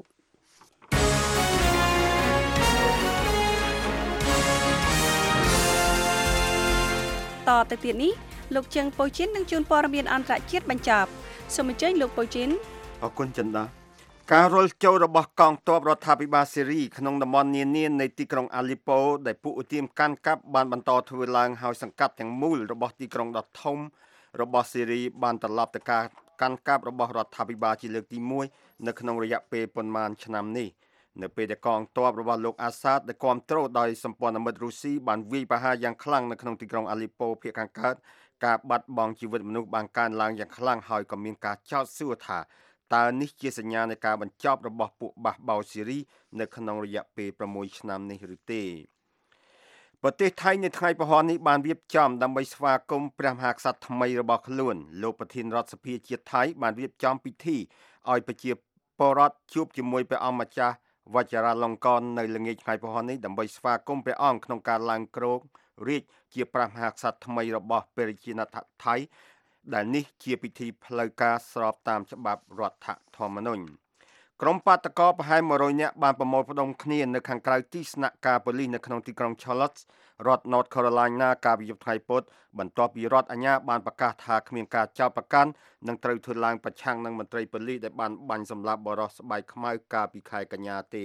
តទៅទៀតនេះលោកជើងប៉ូជីននឹងជួនព័ត៌មានអន្តរជាតិបញ្ចប់សូមអញ្ជើញលោកប៉ូជីនអរគុណចិនដាការរុលចូលរបស់កងទ័ពរដ្ឋាភិបាលស៊េរីក្នុងតំបន់នានានៃទីក្រុងអាលីប៉ូដែលពួកឧទាមកាន់កាប់បានបន្តធ្វើឡើងហើយសង្កាត់ទាំងមូលរបស់ទីក្រុងដ៏ធំរបស់ស៊េរីបានត្រឡប់ទៅការកាន់កាប់របស់រដ្ឋាភិបាលជាលើកទី1នៅក្នុងរយៈពេលប៉ុន្មានឆ្នាំនេះនៅពេលដែលកងទ័ពរបស់លោកអាសាតដែលគាំទ្រដោយសម្ព័ន្ធមិត្តរុស្ស៊ីបានវាយប្រហារយ៉ាងខ្លាំងនៅក្នុងទីក្រុងអាលីប៉ូភាគខាងកើតការបាត់បង់ជីវិតមនុស្សបានកើនឡើងយ៉ាងខ្លាំងហើយក៏មានការចោទសួរថាតើនេះជាសញ្ញានៃការបញ្ចប់របស់ពួកបះបោរស៊េរីនៅក្នុងរយៈពេល6ឆ្នាំនេះឬទេប្រទេសថៃនៅថ្ងៃពហុនេះបានរៀបចំដើម្បីស្វាគមន៍ព្រះមហាក្សត្រថ្មីរបស់ខ្លួនលោកប្រធានរដ្ឋសភាជាតិថៃបានរៀបចំពិធីឲ្យប្រជាពលរដ្ឋជួបជាមួយព្រះអង្គម្ចាស់វជ្ជរាលង្កននៅល្ងាចថ្ងៃពហុនេះដើម្បីស្វាគមន៍ព្រះអង្គក្នុងការឡើងគ្រងរាជ្យជាព្រះមហាក្សត្រថ្មីរបស់ព្រះរាជាណាចក្រថៃដែលនេះជាពិធីផ្លូវការស្របតាមច្បាប់រដ្ឋធម្មនុញ្ញក្រុមបាតកោប្រហែល100នាក់បានប្រមូលផ្ដុំគ្នានៅខាងក្រៅទីស្នាក់ការប៉ូលីសនៅក្នុងទីក្រុង Charlotte រដ្ឋ North Carolina កាលពីយប់ថ្ងៃពុធបន្ទាប់ពីរដ្ឋអាជ្ញាបានប្រកាសថាគ្មានការចោទប្រកាន់និងត្រូវធ្វើឡើងប្រឆាំងនឹងមន្ត្រីប៉ូលីសដែលបានបាញ់សម្លាប់បរិសុទ្ធស្បែកខ្មៅកាលពីខែកញ្ញាទេ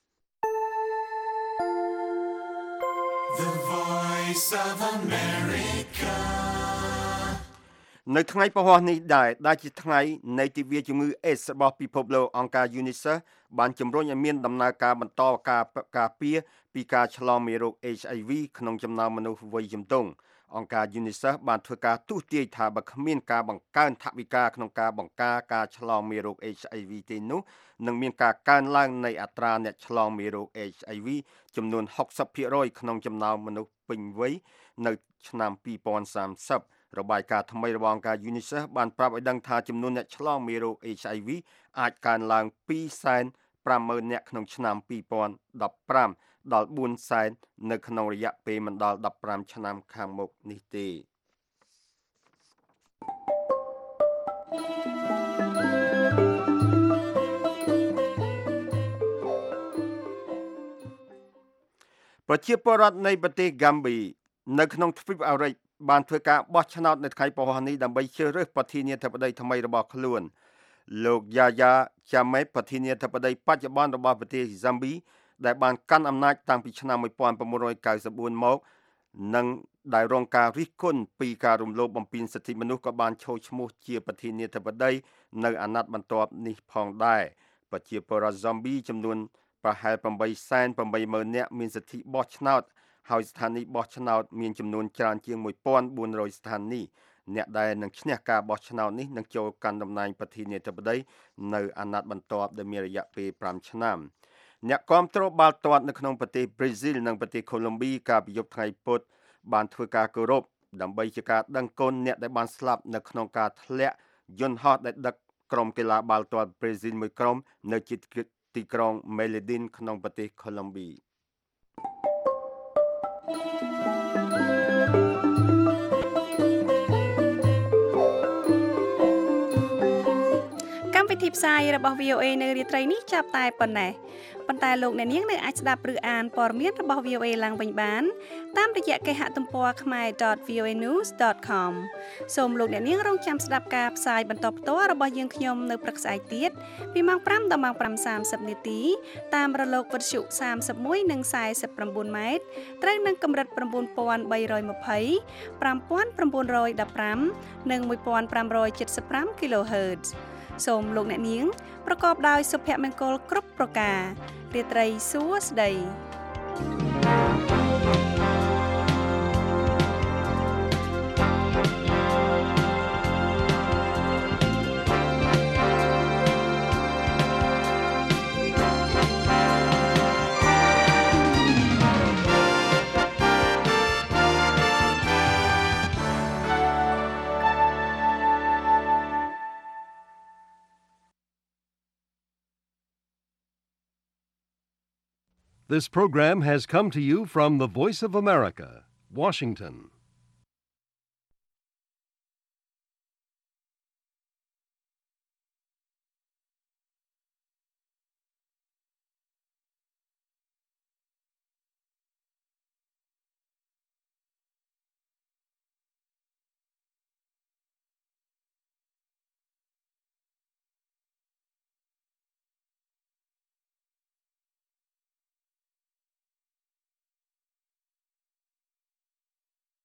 The Voice of Americaនៅថ្ងៃពហុនេះដែលជាថ្ងៃនៃទិវាជំងឺ AIDS របស់ពិភពលោកអង្គការ UNICEF បានជំរុញឲ្យមានដំណើរការបន្តការពារពីការឆ្លងមេរោគ HIV ក្នុងចំណោមមនុស្សវ័យជំទង់អង្គការ UNICEF បានធ្វើការទស្សន៍ទាយថាបើគ្មានការបង្កើនថវិកាក្នុងការបង្ការការឆ្លងមេរោគ HIV ទេនោះនឹងមានការកើនឡើងនៃអត្រាអ្នកឆ្លងមេរោគ HIV ចំនួន 60% ក្នុងចំណោមមនុស្សពេញវ័យនៅឆ្នាំ2030របាយការណ៍ថ្មីរបស់អង្គការ UNICEF បានប្រាប់ឲ្យដឹងថាចំនួនអ្នកឆ្លងមេរោគ HIV អាចកើនឡើង 250,000 នាក់ក្នុងឆ្នាំ2015ដល់ 400,000 នៅក្នុងរយៈពេលមិនដល់15ឆ្នាំខាងមុខនេះទេប្រជាពលរដ្ឋនៃប្រទេសហ្គាំប៊ីនៅក្នុងទ្វីបអាមេរិកបានធ្វើការបោះឆ្នោតនៅថ្ងៃពហុនេះដើម្បីជ្រើសរើសប្រធានាធិបតីថ្មីរបស់ខ្លួនលោកយ៉ាយ៉ាចាមេប្រធានាធិបតីបច្ចុប្បន្នរបស់ប្រទេសហ្សាំប៊ីដែលបានកាន់អំណាចតាំងពីឆ្នាំ1994មកនិងដែលរងការរិះគន់ពីការរំលោភបំពានសិទ្ធិមនុស្សក៏បានចូលឈ្មោះជាប្រធានាធិបតីនៅអាណត្តិបន្ទាប់នេះផងដែរប្រជាពលរដ្ឋហ្សាំប៊ីចំនួនប្រហែល 880,000 នាក់មានសិទ្ធិបោះឆ្នោតហើយស្ថានីយបោះឆ្នោតមានចំនួនច្រើនជាង 1,400 ស្ថានីយអ្នកដែលនឹងឈ្នះការបោះឆ្នោតនេះនឹងចូលកាន់តំណែងប្រធានាធិបតីនៅអាណត្តិបន្ទាប់ដែលមានរយៈពេល5ឆ្នាំអ្នកគាំទ្របាល់ទាត់នៅក្នុងប្រទេសប្រេស៊ីលនិងប្រទេសកូឡុំប៊ីកាលពីយប់ថ្ងៃពុធបានធ្វើការគោរពដើម្បីជាការដឹងគុណអ្នកដែលបានស្លាប់នៅក្នុងការធ្លាក់យន្តហោះដែលដឹកក្រុមកីឡាបាល់ទាត់ប្រេស៊ីលមួយក្រុមនៅទីក្រុងមេលេឌីនក្នុងប្រទេសកូឡុំប៊ីកម្មវិធីផ្សាយរបស់ VOA នៅរាត្រីនេះចាប់តែប៉ុណ្ណេះប៉ុន្តែលោកអ្នកនាងនៅអាចស្ដាប់ឬអានព័ត៌មានរបស់ VOA ឡើងវិញបានតាមរយៈគេហទំព័រ khmer.voanews.com សូមលោកអ្នកនាងរងចាំស្ដាប់ការផ្សាយបន្តផ្ទាល់របស់យើងខ្ញុំនៅព្រឹកស្អែកទៀតពីម៉ោង5ដល់ម៉ោង5:30នាទីតាមរលកវិទ្យុ31និង49ម៉ែត្រត្រូវនឹងកម្រិត 9320 5915 និង 1575 kHz សូមលោកអ្នកនាងប្រកបដោយសុភមង្គលគ្រប់ប្រការរាត្រីសួស្តី This program has come to you from the Voice of America, Washington.